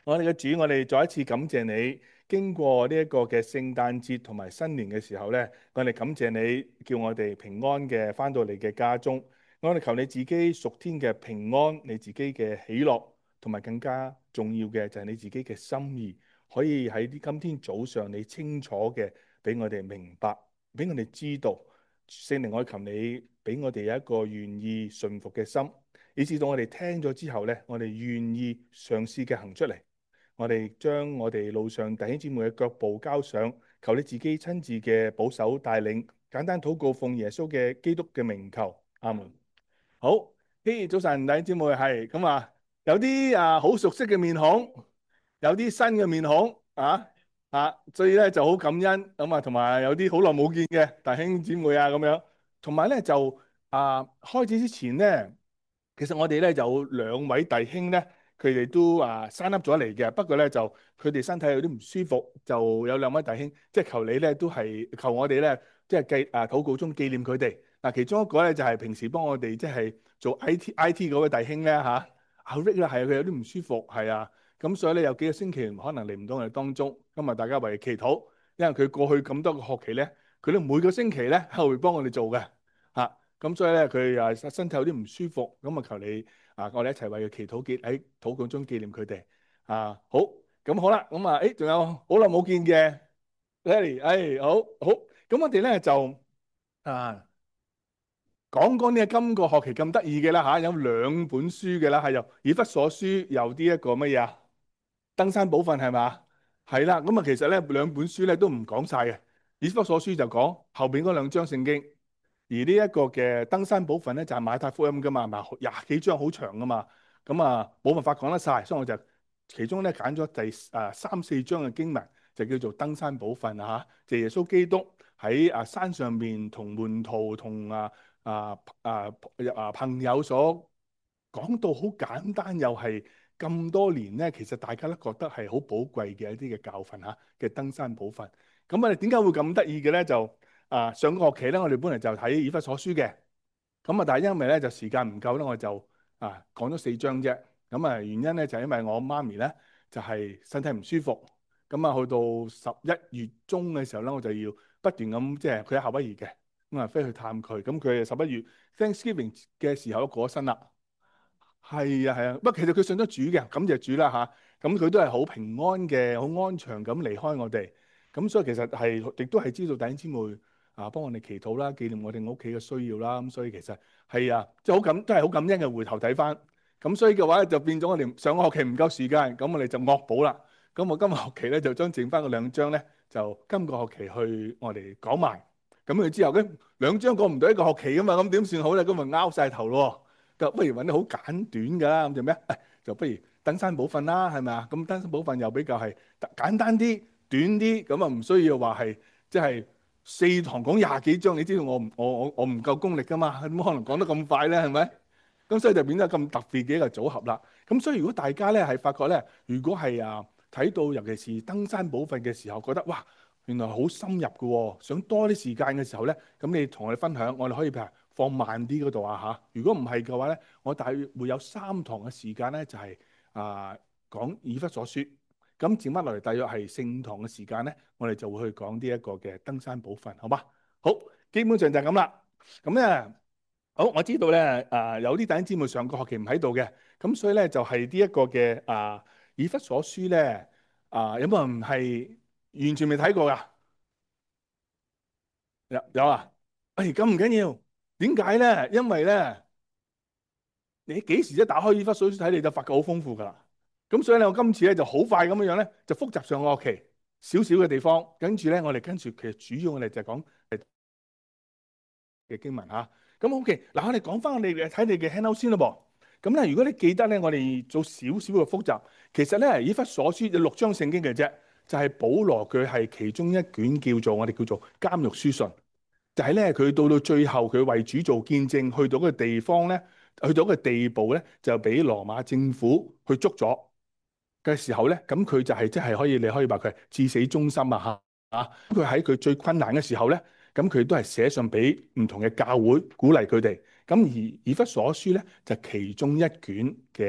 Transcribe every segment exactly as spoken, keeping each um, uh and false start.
我哋嘅主，我哋再一次感謝你，經過呢一個嘅聖誕節同埋新年嘅時候呢，我哋感謝你叫我哋平安嘅返到你嘅家中。我哋求你自己屬天嘅平安，你自己嘅喜樂，同埋更加重要嘅就係你自己嘅心意，可以喺啲今天早上你清楚嘅俾我哋明白，俾我哋知道。聖靈，我求你俾我哋有一個願意順服嘅心，以至到我哋聽咗之後呢，我哋願意嘗試嘅行出嚟。我哋將我哋路上弟兄姊妹嘅腳步交上，求你自己親自嘅保守帶領。簡單禱告，奉耶穌嘅基督嘅名求，阿門。好，嘿，早晨弟兄姊妹，係咁啊，有啲啊好熟悉嘅面孔，有啲新嘅面孔啊啊，所以咧就好感恩咁啊，同埋有啲好耐冇見嘅弟兄姊妹啊咁樣，同埋咧就啊開始之前咧。其實我哋咧有兩位弟兄咧，佢哋都啊生粒咗嚟嘅，不過咧就佢哋身體有啲唔舒服，就有兩位弟兄，即係求你咧都係求我哋咧，即係記啊禱告中紀念佢哋。嗱，其中一個咧就係平時幫我哋即係做 I T I T 嗰位弟兄咧嚇，阿 Rick 啦，係啊，佢有啲唔舒服，係啊，咁所以咧有幾個星期可能嚟唔到我哋當中。今日大家為佢祈禱，因為佢過去咁多個學期咧，佢都每個星期咧係會幫我哋做嘅嚇。咁所以咧，佢啊身體有啲唔舒服，咁啊求你啊，我哋一齊為佢祈禱，記喺禱告中紀念佢哋啊。好，咁好啦，咁啊，誒，仲有好耐冇見嘅 Lily，誒，好好，咁我哋咧就啊講講呢個今個學期咁得意嘅啦嚇，有兩本書嘅啦，係由以弗所書，有啲一個乜嘢啊？登山寶訓係嘛？係啦，咁啊其實咧兩本書咧都唔講晒嘅，以弗所書就講後邊嗰兩章聖經。而呢一個嘅登山寶訓咧就係馬太福音噶嘛，咪廿幾章好長噶嘛，咁啊冇辦法講得晒，所以我就其中咧揀咗第啊三四章嘅經文，就叫做登山寶訓啊嚇，就耶穌基督喺啊山上面同門徒同啊啊啊啊朋友所講到好簡單，又係咁多年咧，其實大家都覺得係好寶貴嘅一啲嘅教訓嚇嘅登山寶訓。咁我哋點解會咁得意嘅咧？就啊，上個學期咧，我哋本嚟就睇以弗所書嘅，咁啊，但係因為咧就時間唔夠咧，我就啊講咗四章啫。咁啊，原因咧就係因為我媽咪咧就係身體唔舒服，咁啊去到十一月中嘅時候咧，我就要不斷咁即係佢喺夏威夷嘅，咁啊飛去探佢。咁佢十一月 Thanksgiving 嘅時候都過咗身啦。係啊係啊，不過其實佢信咗主嘅，感謝主啦嚇。咁佢都係好平安嘅，好安詳咁離開我哋。咁所以其實係亦都係知道弟兄姊妹啊，幫我哋祈禱啦，紀念我哋屋企嘅需要啦。咁所以其實係啊，即係好感都係好感恩嘅。回頭睇翻，咁所以嘅話咧就變咗我哋上個學期唔夠時間，咁我哋就惡補啦。咁我今個學期咧就將剩翻嗰兩章咧，就今個學期去我哋講埋。咁佢之後咧兩章講唔到一個學期噶嘛，咁點算好咧？咁咪拗晒頭咯。就不如揾啲好簡短㗎啦，咁就咩？誒，就不如登山寶訓啦，係咪啊？咁登山寶訓又比較係簡單啲、短啲，咁啊唔需要話係即係四堂講廿幾章。你知道我唔我我我唔夠功力㗎嘛？點可能講得咁快咧？係咪？咁所以就變咗咁特別嘅一個組合啦。咁所以如果大家咧係發覺咧，如果係啊睇到尤其是登山寶訓嘅時候，覺得哇原來好深入嘅喎，想多啲時間嘅時候咧，咁你同我哋分享，我哋可以譬如放慢啲嗰度啊嚇。如果唔係嘅話咧，我大約會有三堂嘅時間咧，就係啊講以弗所書。咁剩翻落嚟，大約係四五堂嘅時間咧，我哋就會去講呢一個嘅登山寶訓，好嘛？好，基本上就係咁啦。咁咧。好，我知道咧，啊有啲弟兄姊妹上個學期唔喺度嘅，咁所以咧就係呢一個嘅啊以弗所書咧，啊有冇人係完全未睇過噶？有有啊？誒咁唔緊要，點解咧？因為咧，你幾時一打開以弗所書睇，你就發覺好豐富噶啦。咁所以咧，我今次咧就好快咁樣樣咧，就複習上個學期少少嘅地方，跟住咧我哋跟住其實主要我哋就係講嘅經文嚇。咁 OK，嗱我哋講翻我哋睇你嘅 handout 先咯噃。咁咧，如果你記得咧，我哋做少少嘅複習，其實咧以弗所書有六章聖經嘅啫，就係保羅佢係其中一卷叫做我哋叫做監獄書信，就係咧佢到到最後佢為主做見證，去到嗰個地方咧，去到嗰個地步咧，就俾羅馬政府去捉咗嘅時候咧，咁佢就係即係可以你可以話佢係至死忠心啊嚇啊！佢喺佢最困難嘅時候咧。咁佢都係寫信俾唔同嘅教會鼓勵佢哋。咁而以弗所書咧就係其中一卷嘅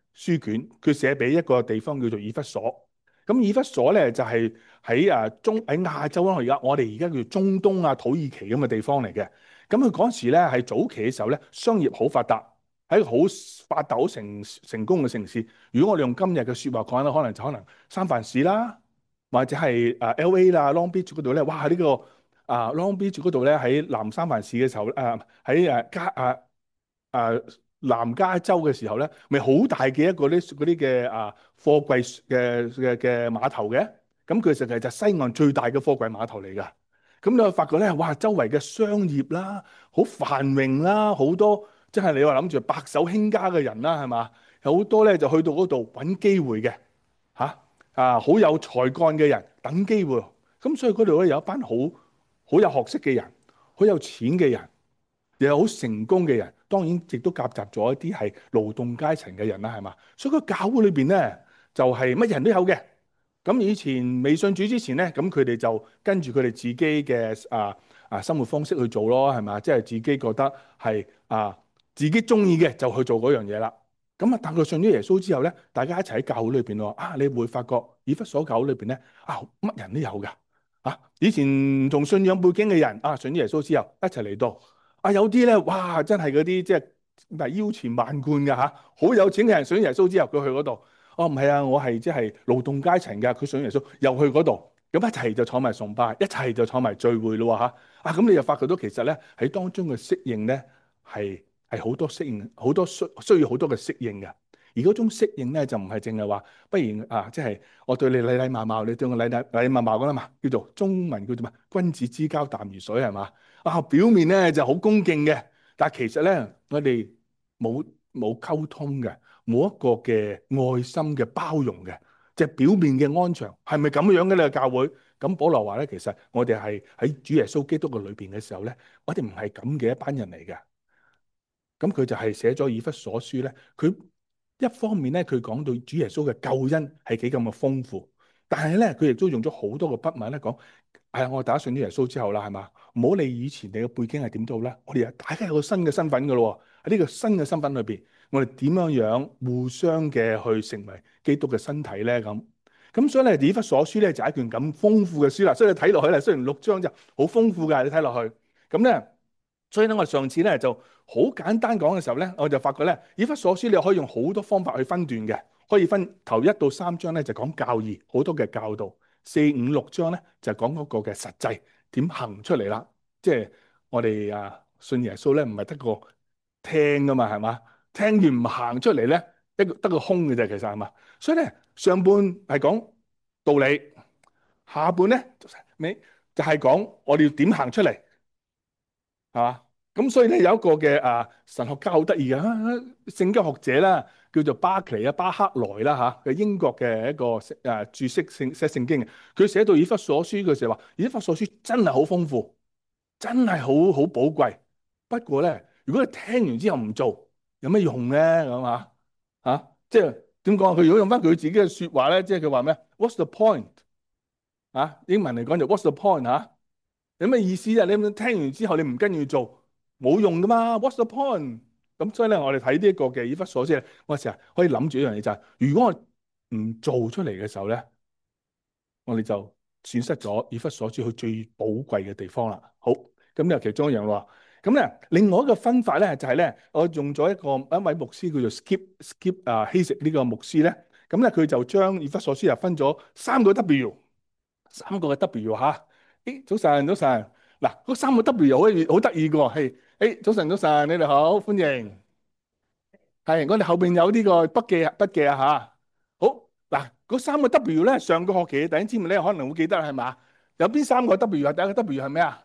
書卷，佢寫俾一個地方叫做以弗所。咁以弗所咧就係喺啊中喺亞洲啦，而家我哋而家叫中東啊土耳其咁嘅地方嚟嘅。咁佢嗰時咧係早期嘅時候咧，商業好發達，係一個好發達、好成成功嘅城市。如果我哋用今日嘅説話講咧，可能就可能三藩市啦，或者係啊 L A 啦、Long Beach 嗰度咧，哇！呢、這個啊 Long Beach 嗰度咧喺南三藩市嘅時候，誒喺誒加啊啊南加州嘅時候咧，咪好大嘅一個啲嗰啲嘅啊貨櫃嘅嘅嘅碼頭嘅。咁佢實際就係西岸最大嘅貨櫃碼頭嚟㗎。咁你會發覺咧，哇！周圍嘅商業啦，好繁榮啦，好多即係你話諗住白手興家嘅人啦，係嘛？有好多咧就去到嗰度揾機會嘅嚇啊，好有才幹嘅人等機會。咁所以嗰度咧有一班好好有學識嘅人，好有錢嘅人，又有好成功嘅人。當然亦都夾雜咗一啲係勞動階層嘅人啦，係嘛？所以個教會裏邊咧就係乜人都有嘅。咁以前未信主之前咧，咁佢哋就跟住佢哋自己嘅啊啊生活方式去做咯，係嘛？即係自己覺得係啊自己中意嘅就去做嗰樣嘢啦。咁啊，但佢信咗耶穌之後咧，大家一齊喺教會裏邊喎，啊，你會發覺以弗所教會裏邊咧啊，乜人都有㗎。啊，以前同信仰背景嘅人啊，信咗耶穌之後一齊嚟到啊，有啲咧哇，真係嗰啲即係唔係腰纏萬貫㗎嚇，好有錢嘅人信咗耶穌之後，佢去嗰度。哦，唔係啊，我係即係勞動階層㗎。佢信耶穌又去嗰度，咁一齊就坐埋崇拜，一齊就坐埋聚會咯嚇。啊，咁你又發覺到其實咧喺當中嘅適應咧係係好多適應，好多需需要好多嘅適應嘅。而嗰種適應咧就唔係淨係話，不如啊，即係我對你禮禮貌貌，你對我禮禮禮貌貌㗎啦嘛，叫做中文叫做咩？君子之交淡如水係嘛？啊，表面咧就好恭敬嘅，但係其實咧我哋冇冇溝通嘅。冇一個嘅愛心嘅包容嘅，即係表面嘅安詳，係咪咁樣嘅咧？教會咁保羅話咧，其實我哋係喺主耶穌基督嘅裏邊嘅時候咧，我哋唔係咁嘅一班人嚟嘅。咁佢就係寫咗以弗所書咧，佢一方面咧，佢講到主耶穌嘅救恩係幾咁嘅豐富，但係咧，佢亦都用咗好多個筆墨咧講，係啊，我打信咗耶穌之後啦，係嘛？唔好理以前你嘅背景係點都好啦，我哋大家有個新嘅身份噶咯喎，喺呢個新嘅身份裏邊，我哋點樣樣互相嘅去成為基督嘅身體咧？咁咁所以咧，以弗所書咧就係一卷咁豐富嘅書啦，所以你睇落去咧，雖然六章就好豐富㗎，你睇落去咁咧。所以咧，我上次咧就好簡單講嘅時候咧，我就發覺咧，以弗所書你可以用好多方法去分段嘅，可以分頭一到三章咧就講教義，好多嘅教導；四五六章咧就講嗰個嘅實際點行出嚟啦。即係我哋啊信耶穌咧，唔係得個聽噶嘛，係嘛？聽完唔行出嚟咧，一個得個空嘅啫，其實係嘛？所以咧，上半係講道理，下半咧尾就係講我哋要點行出嚟。係嘛？咁所以咧有一個嘅啊神學家好得意嘅聖經學者啦，叫做巴奇啊巴克萊啦嚇，嘅英國嘅一個誒註釋聖寫聖經嘅。佢寫到以弗所書嘅時候話，以弗所書真係好豐富，真係好好寶貴。不過咧，如果你聽完之後唔做，有咩用咧？咁啊嚇，即係點講？佢如果用翻佢自己嘅説話咧，即係佢話咩？What's the point？啊，英文嚟講就 What's the point 嚇？有咩意思啊？你咁聽完之後，你唔跟住做，冇用噶嘛？What's the point？咁所以咧，我哋睇呢一個嘅以弗所書咧，我成日可以諗住一樣嘢就係，如果我唔做出嚟嘅時候咧，我哋就損失咗以弗所書佢最寶貴嘅地方啦。好，咁呢其中一樣喎。咁咧，另外一個分法咧就係咧，我用咗一個一位牧師叫做 Skip Skip 啊希食呢個牧師咧，咁咧佢就將以弗所書又分咗三個 W，三個嘅 W 嚇。誒，早晨，早晨。嗱，嗰三個 W 好好得意嘅喎，係誒，早晨，早晨，你哋好，歡迎。係，我哋後邊有呢個筆記筆記啊嚇。好，嗱，嗰三個 W 咧，上個學期嘅弟兄姊妹咧可能會記得係嘛？有邊三個 W 啊？第一個 W 係咩啊？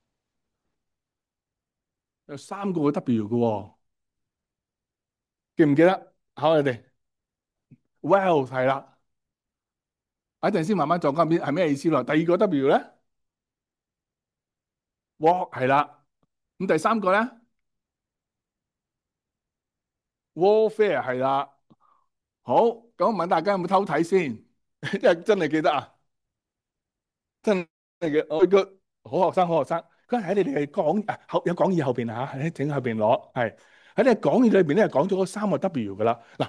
有三個 W 嘅喎，記唔記得？考你哋。Well 係啦，一陣先慢慢再講邊係咩意思咯。第二個 W 咧，Walk 係啦。咁第三個咧，Warfare 係啦。好，咁我問大家有冇偷睇先？因為真係記得啊，真係嘅。我個好學生，好學生，佢喺你哋嘅講啊後有講義後邊啊嚇，喺整後邊攞係喺你講義裏邊咧講咗嗰三個 W 噶啦。嗱，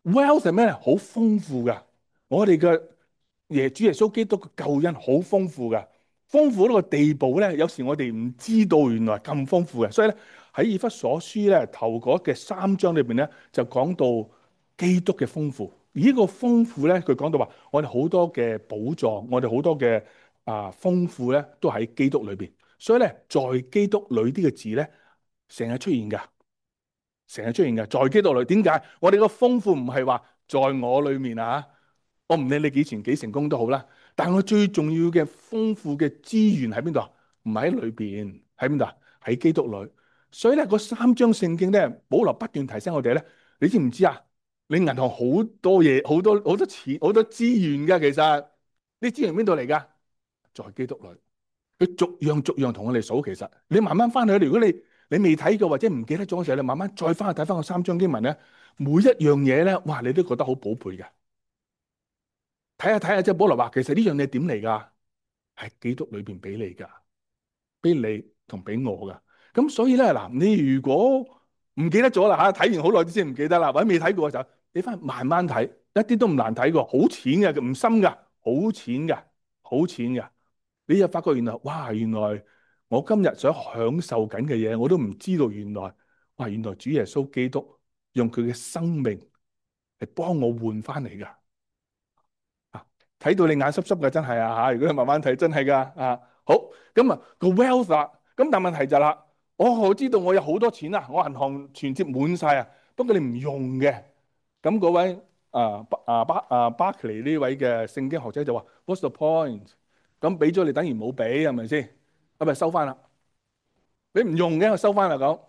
wealth 係咩咧？好豐富噶，我哋嘅耶主耶穌基督嘅救恩好豐富噶，豐富到個地步咧，有時我哋唔知道原來咁豐富嘅。所以咧喺以弗所書咧頭嗰嘅三章裏邊咧就講到基督嘅豐富。而呢個豐富咧，佢講到話我哋好多嘅寶藏，我哋好多嘅啊豐富咧都喺基督裏邊。所以咧在基督裏啲嘅字咧成日出現噶。成日出現嘅，在基督裏。點解？我哋個豐富唔係話在我裏面啊，我唔理你幾錢幾成功都好啦。但係我最重要嘅豐富嘅資源喺邊度啊？唔係喺裏邊，喺邊度啊？喺基督裏。所以咧，嗰三章聖經咧，保羅不斷提醒我哋咧。你知唔知啊？你銀行好多嘢，好多好多錢，好多資源噶。其實呢資源邊度嚟噶？在基督裏。佢逐樣逐樣同我哋數。其實你慢慢翻去，如果你你未睇過或者唔記得咗嘅時候，你慢慢再翻去睇翻個三章經文咧，每一樣嘢咧，哇，你都覺得好寶貝嘅。睇下睇下，即係保羅話，其實呢樣嘢點嚟噶？係基督裏邊俾你噶，俾你同俾我噶。咁所以咧嗱，你如果唔記得咗啦吓，睇完好耐先唔記得啦，或者未睇過嘅時候，你翻去慢慢睇，一啲都唔難睇過，好淺嘅，唔深噶，好淺噶，好淺噶。你就發覺原來，哇！原來我今日想享受緊嘅嘢，我都唔知道原來，哇！原來主耶穌基督用佢嘅生命嚟幫我換翻嚟噶。啊，睇到你眼濕濕嘅，真係啊吓！如果你慢慢睇，真係噶啊。好，咁啊個 wealth 啦，咁但係問題就係啦，我我知道我有好多錢啊，我銀行存折滿晒啊，不過你唔用嘅。咁嗰位啊啊巴啊巴克利呢位嘅聖經學者就話：What's the point？咁俾咗你等於冇俾，係咪先？咁咪收翻啦。你唔用嘅，我收翻啦咁，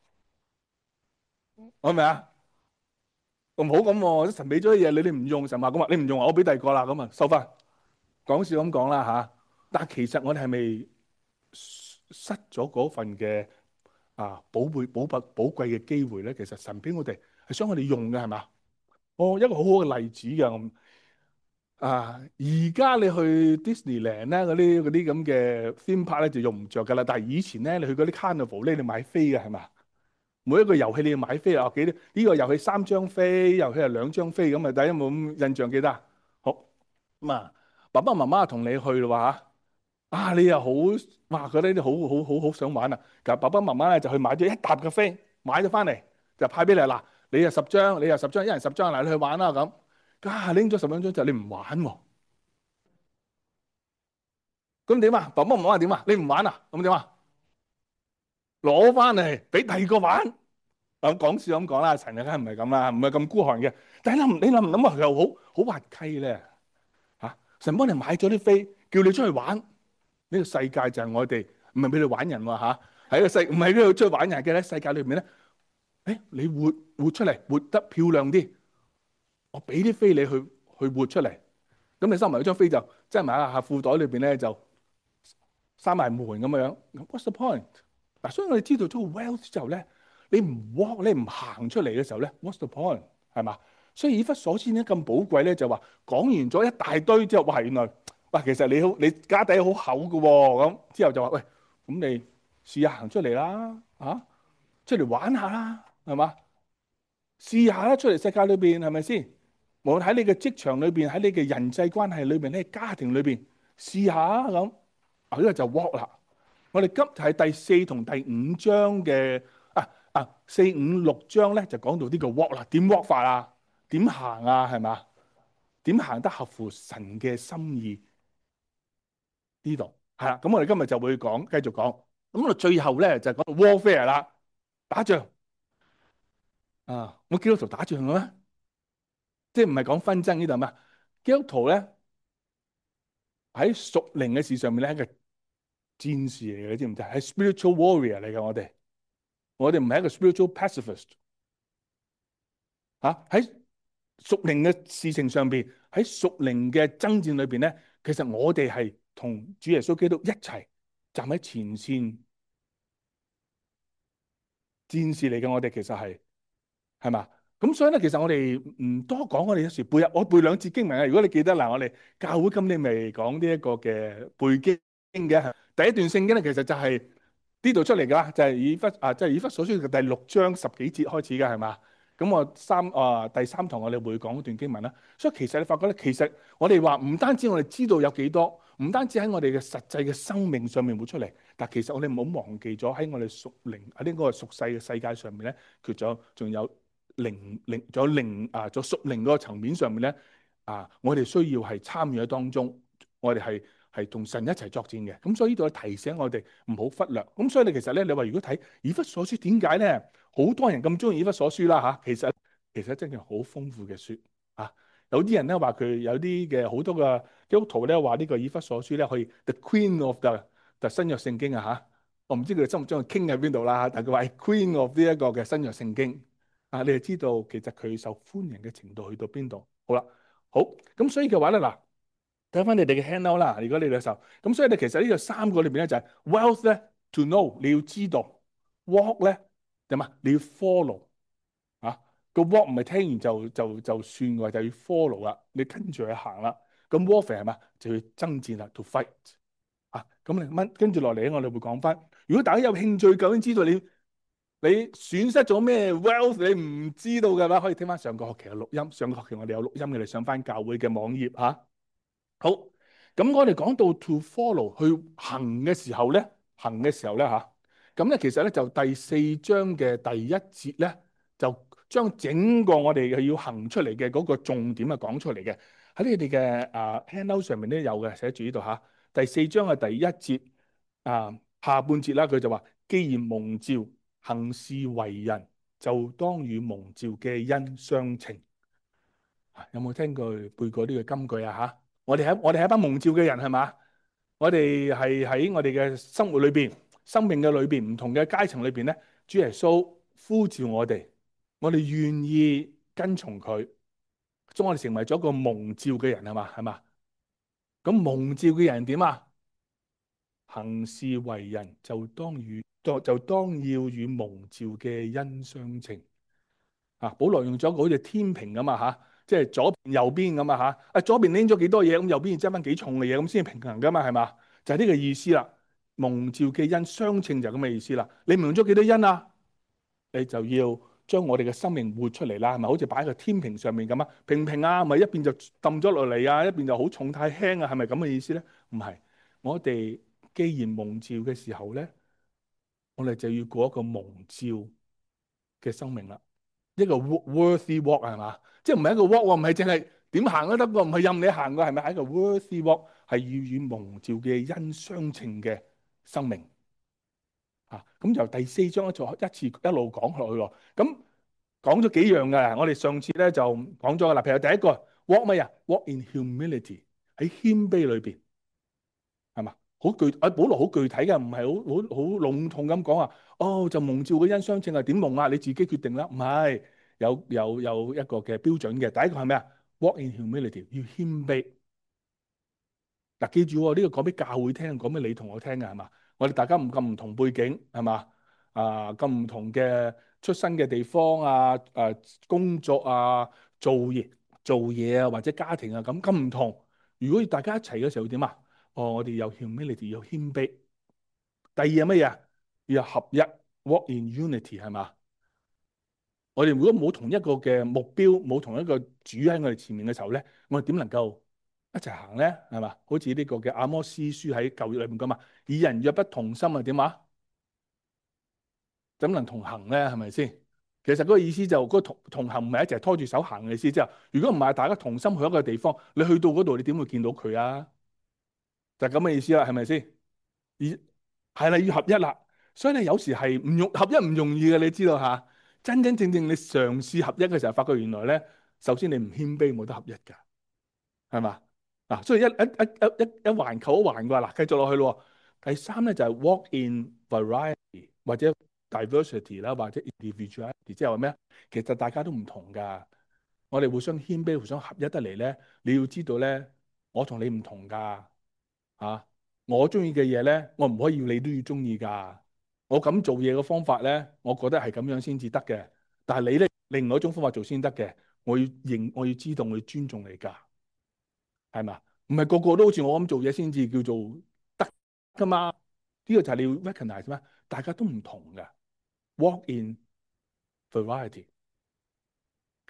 係咪啊？唔好咁喎，神俾咗啲嘢你，你唔用，神話咁話你唔用，我俾第二個啦，咁啊收翻。講笑咁講啦吓，但係其實我哋係咪失咗嗰份嘅啊寶貝寶貴寶貴嘅機會咧？其實神俾我哋係想我哋用嘅，係嘛？哦，一個好好嘅例子嘅。啊！而家你去 Disneyland 咧，嗰啲嗰啲咁嘅 theme park 咧就用唔着噶啦。但係以前咧，你去嗰啲 carnival 咧，你買飛嘅係嘛？每一個遊戲你要買飛啊，幾多？呢個遊戲三張飛，遊戲係兩張飛咁啊！大家有冇咁印象記得啊？好咁啊，爸爸媽媽同你去咯嚇啊！你又好哇，覺得呢啲好好好好想玩啊！咁爸爸媽媽咧就去買咗一沓嘅飛，買咗翻嚟就派俾你嗱，你又十張，你又十張，一人十張，嗱你去玩啦咁。啊！拎咗十兩張之後，你唔玩喎。咁點啊？爸爸媽媽話點啊？你唔玩啊？咁點啊？攞翻嚟俾第二個玩。咁講笑咁講啦，陳日梗係唔係咁啦，唔係咁孤寒嘅。但係諗你諗唔諗啊？佢又好好滑稽咧嚇！神幫你買咗啲飛，叫你出去玩。呢個世界就係我哋唔係俾你玩人喎嚇，喺個世唔係俾你出去玩人嘅咧。世界裏面咧，誒你活活出嚟，活得漂亮啲，我俾啲飛你去去活出嚟。咁你收埋嗰張飛就即係埋喺下褲袋裏邊咧就。閂埋門咁樣樣，what's the point？嗱，所以我哋知道咗個 wealth 之後咧，你唔 walk，你唔行出嚟嘅時候咧，what's the point？係嘛？所以以弗所書咧咁寶貴咧，就話講完咗一大堆之後，哇，原來哇，其實你好，你家底好厚㗎喎，咁之後就話喂，咁你試下行出嚟啦，啊，出嚟玩下啦，係嘛？試下啦，出嚟世界裏邊係咪先？無論喺你嘅職場裏邊，喺你嘅人際關係裏邊，喺家庭裏邊，試下啊咁。啊，呢個就 walk 啦。我哋今係第四同第五章嘅啊啊四五六章咧，就講到呢個 walk 啦。點 walk 法啊？點行啊？係嘛？點行得合乎神嘅心意呢度係啦。咁我哋今日就會講，繼續講。咁到最後咧就講到 warfare 啦，打仗啊！我基督徒打仗嘅咩？即係唔係講紛爭呢度咩？基督徒咧喺屬靈嘅事上面咧係一個戰士嚟嘅，你知唔知？係 spiritual warrior 嚟嘅。我哋我哋唔係一個 spiritual pacifist 嚇。喺屬靈嘅事情上邊，喺屬靈嘅爭戰裏邊咧，其實我哋係同主耶穌基督一齊站喺前線戰士嚟嘅。我哋其實係係嘛？咁所以咧，其實我哋唔多講。我哋有時背入我背兩節經文啊。如果你記得嗱，我哋教會今年咪講呢一個嘅背經嘅第一段聖經咧，其實就係呢度出嚟噶，就係以弗啊，即係以弗所書嘅第六章十幾節開始噶，係嘛？ 咁我三啊第三堂我哋會講一段經文啦。所以其實你發覺咧，其實我哋話唔單止我哋知道有幾多，唔單止喺我哋嘅實際嘅生命上面會出嚟，但其實我哋唔好忘記咗喺我哋屬靈喺呢個屬世嘅世界上面咧，佢仲有仲有靈靈仲有靈啊，仲有屬靈嗰個層面上面咧啊，我哋需要係參與喺當中，我哋係係同神一齊作戰嘅。咁所以呢度提醒我哋唔好忽略。咁所以你其實咧，你話如果睇以弗所書點解咧？好多人咁中意以弗所書啦嚇，其實其實真係好豐富嘅書啊！有啲人咧話佢有啲嘅好多嘅基督徒咧話呢個以弗所書咧可以 The Queen of the the 新約聖經啊嚇，我唔知佢哋將唔將佢傾喺邊度啦，但係佢話係 Queen of 呢一個嘅新約聖經啊，你就知道其實佢受歡迎嘅程度去到邊度。好啦，好咁所以嘅話咧嗱，睇翻你哋嘅 handout 啦，如果你哋受咁，所以你其實呢個三個裏邊咧就係 wealth 咧 to know 你要知道 walk 咧。點啊？你要 follow 啊，個 walk 唔係聽完就就就算嘅，就要 follow 啦。你跟住去行啦。咁 warfare 係嘛？就要爭戰啦，to fight 啊。咁你乜跟住落嚟咧？我哋會講翻。如果大家有興趣，究竟知道你你損失咗咩 wealth，你唔知道嘅話，可以聽翻上個學期嘅錄音。上個學期我哋有錄音嘅，你上翻教會嘅網頁嚇。啊好，咁我哋講到 to follow 去行嘅時候咧，行嘅時候咧嚇，咁咧其實咧就第四章嘅第一節咧，就將整個我哋要行出嚟嘅嗰個重點啊講出嚟嘅，喺你哋嘅啊 handout 上面都有嘅，寫住呢度嚇。第四章嘅第一節啊下半節啦，佢就話：既然蒙召行事為人，就當與蒙召嘅恩相稱。有冇聽過背過呢個金句啊？嚇！我哋係我哋係一班蒙召嘅人係嘛？我哋係喺我哋嘅生活裏邊、生命嘅裏邊、唔同嘅階層裏邊咧，主耶穌呼召我哋，我哋願意跟從佢，將我哋成為咗一個蒙召嘅人係嘛？係嘛？咁蒙召嘅人點啊？行事為人就當與就就當要與蒙召嘅恩相稱。啊！保羅用咗個好似天平咁啊嚇，即係左邊右邊咁啊嚇。啊左邊拎咗幾多嘢，咁右邊要揸翻幾重嘅嘢，咁先平衡噶嘛，係嘛？就係呢個意思啦。蒙召嘅恩相稱就係咁嘅意思啦。你蒙咗幾多恩啊？你就要將我哋嘅生命活出嚟啦，係咪？好似擺喺個天平上面咁啊，平平啊，咪一邊就揼咗落嚟啊，一邊就好重太輕啊，係咪咁嘅意思咧？唔係，我哋既然蒙召嘅時候咧，我哋就要過一個蒙召嘅生命啦。一個 worthy walk 係嘛？即係唔係一個 walk，唔係淨係點行都得喎，唔係任你行嘅，係咪？係一個 worthy walk，係與與蒙召嘅恩相稱嘅生命啊！咁由第四章一再一次一路講落去喎。咁講咗幾樣嘅，我哋上次咧就講咗嘅啦。譬如第一個 walk 乜嘢？walk in humility，喺謙卑裏邊係嘛？好具啊，保羅好具體嘅，唔係好好好籠統咁講話。哦，就蒙召嘅恩相稱係點蒙啊？你自己決定啦，唔係。有有有一個嘅標準嘅，第一個係咩啊？Walk in humility，要謙卑。嗱，記住喎，呢個講俾教會聽，講俾你同我聽嘅係嘛？我哋大家唔咁唔同背景係嘛？啊，咁唔同嘅出身嘅地方啊，誒工作啊，做嘢做嘢啊，或者家庭啊，咁咁唔同。如果大家一齊嘅時候點啊？哦，我哋有 humility，要謙卑。第二係乜嘢啊？要合一，walk in unity 係嘛？我哋如果冇同一個嘅目標，冇同一個主喺我哋前面嘅時候咧，我哋點能夠一齊行咧？係嘛？好似呢個嘅阿摩司書喺舊約裏面講嘛，二人若不同心啊，點啊？怎能同行咧？係咪先？其實嗰個意思就嗰個同同行唔係一齊拖住手行嘅意思，即係如果唔係大家同心去一個地方，你去到嗰度，你點會見到佢啊？就係咁嘅意思啦，係咪先？而係啦，要合一啦。所以咧，有時係唔容合一唔容易嘅，你知道吓。真真正正你嘗試合一嘅時候，發覺原來咧，首先你唔謙卑，冇得合一噶，係嘛？嗱，所以一一一一一一環扣一環嘅話，嗱，繼續落去咯。第三咧就係 walk in variety 或者 diversity 啦，或者 individuality，即係話咩？其實大家都唔同噶，我哋互相謙卑、互相合一得嚟咧，你要知道咧，我同你唔同噶。啊！我中意嘅嘢咧，我唔可以要你都要中意噶。我咁做嘢嘅方法咧，我覺得係咁樣先至得嘅。但係你咧，另外一種方法做先得嘅。我要認，我要知道，我要尊重你噶，係嘛？唔係個個都好似我咁做嘢先至叫做得噶嘛？呢個就係你要 recognize 咩？大家都唔同噶，walk in variety。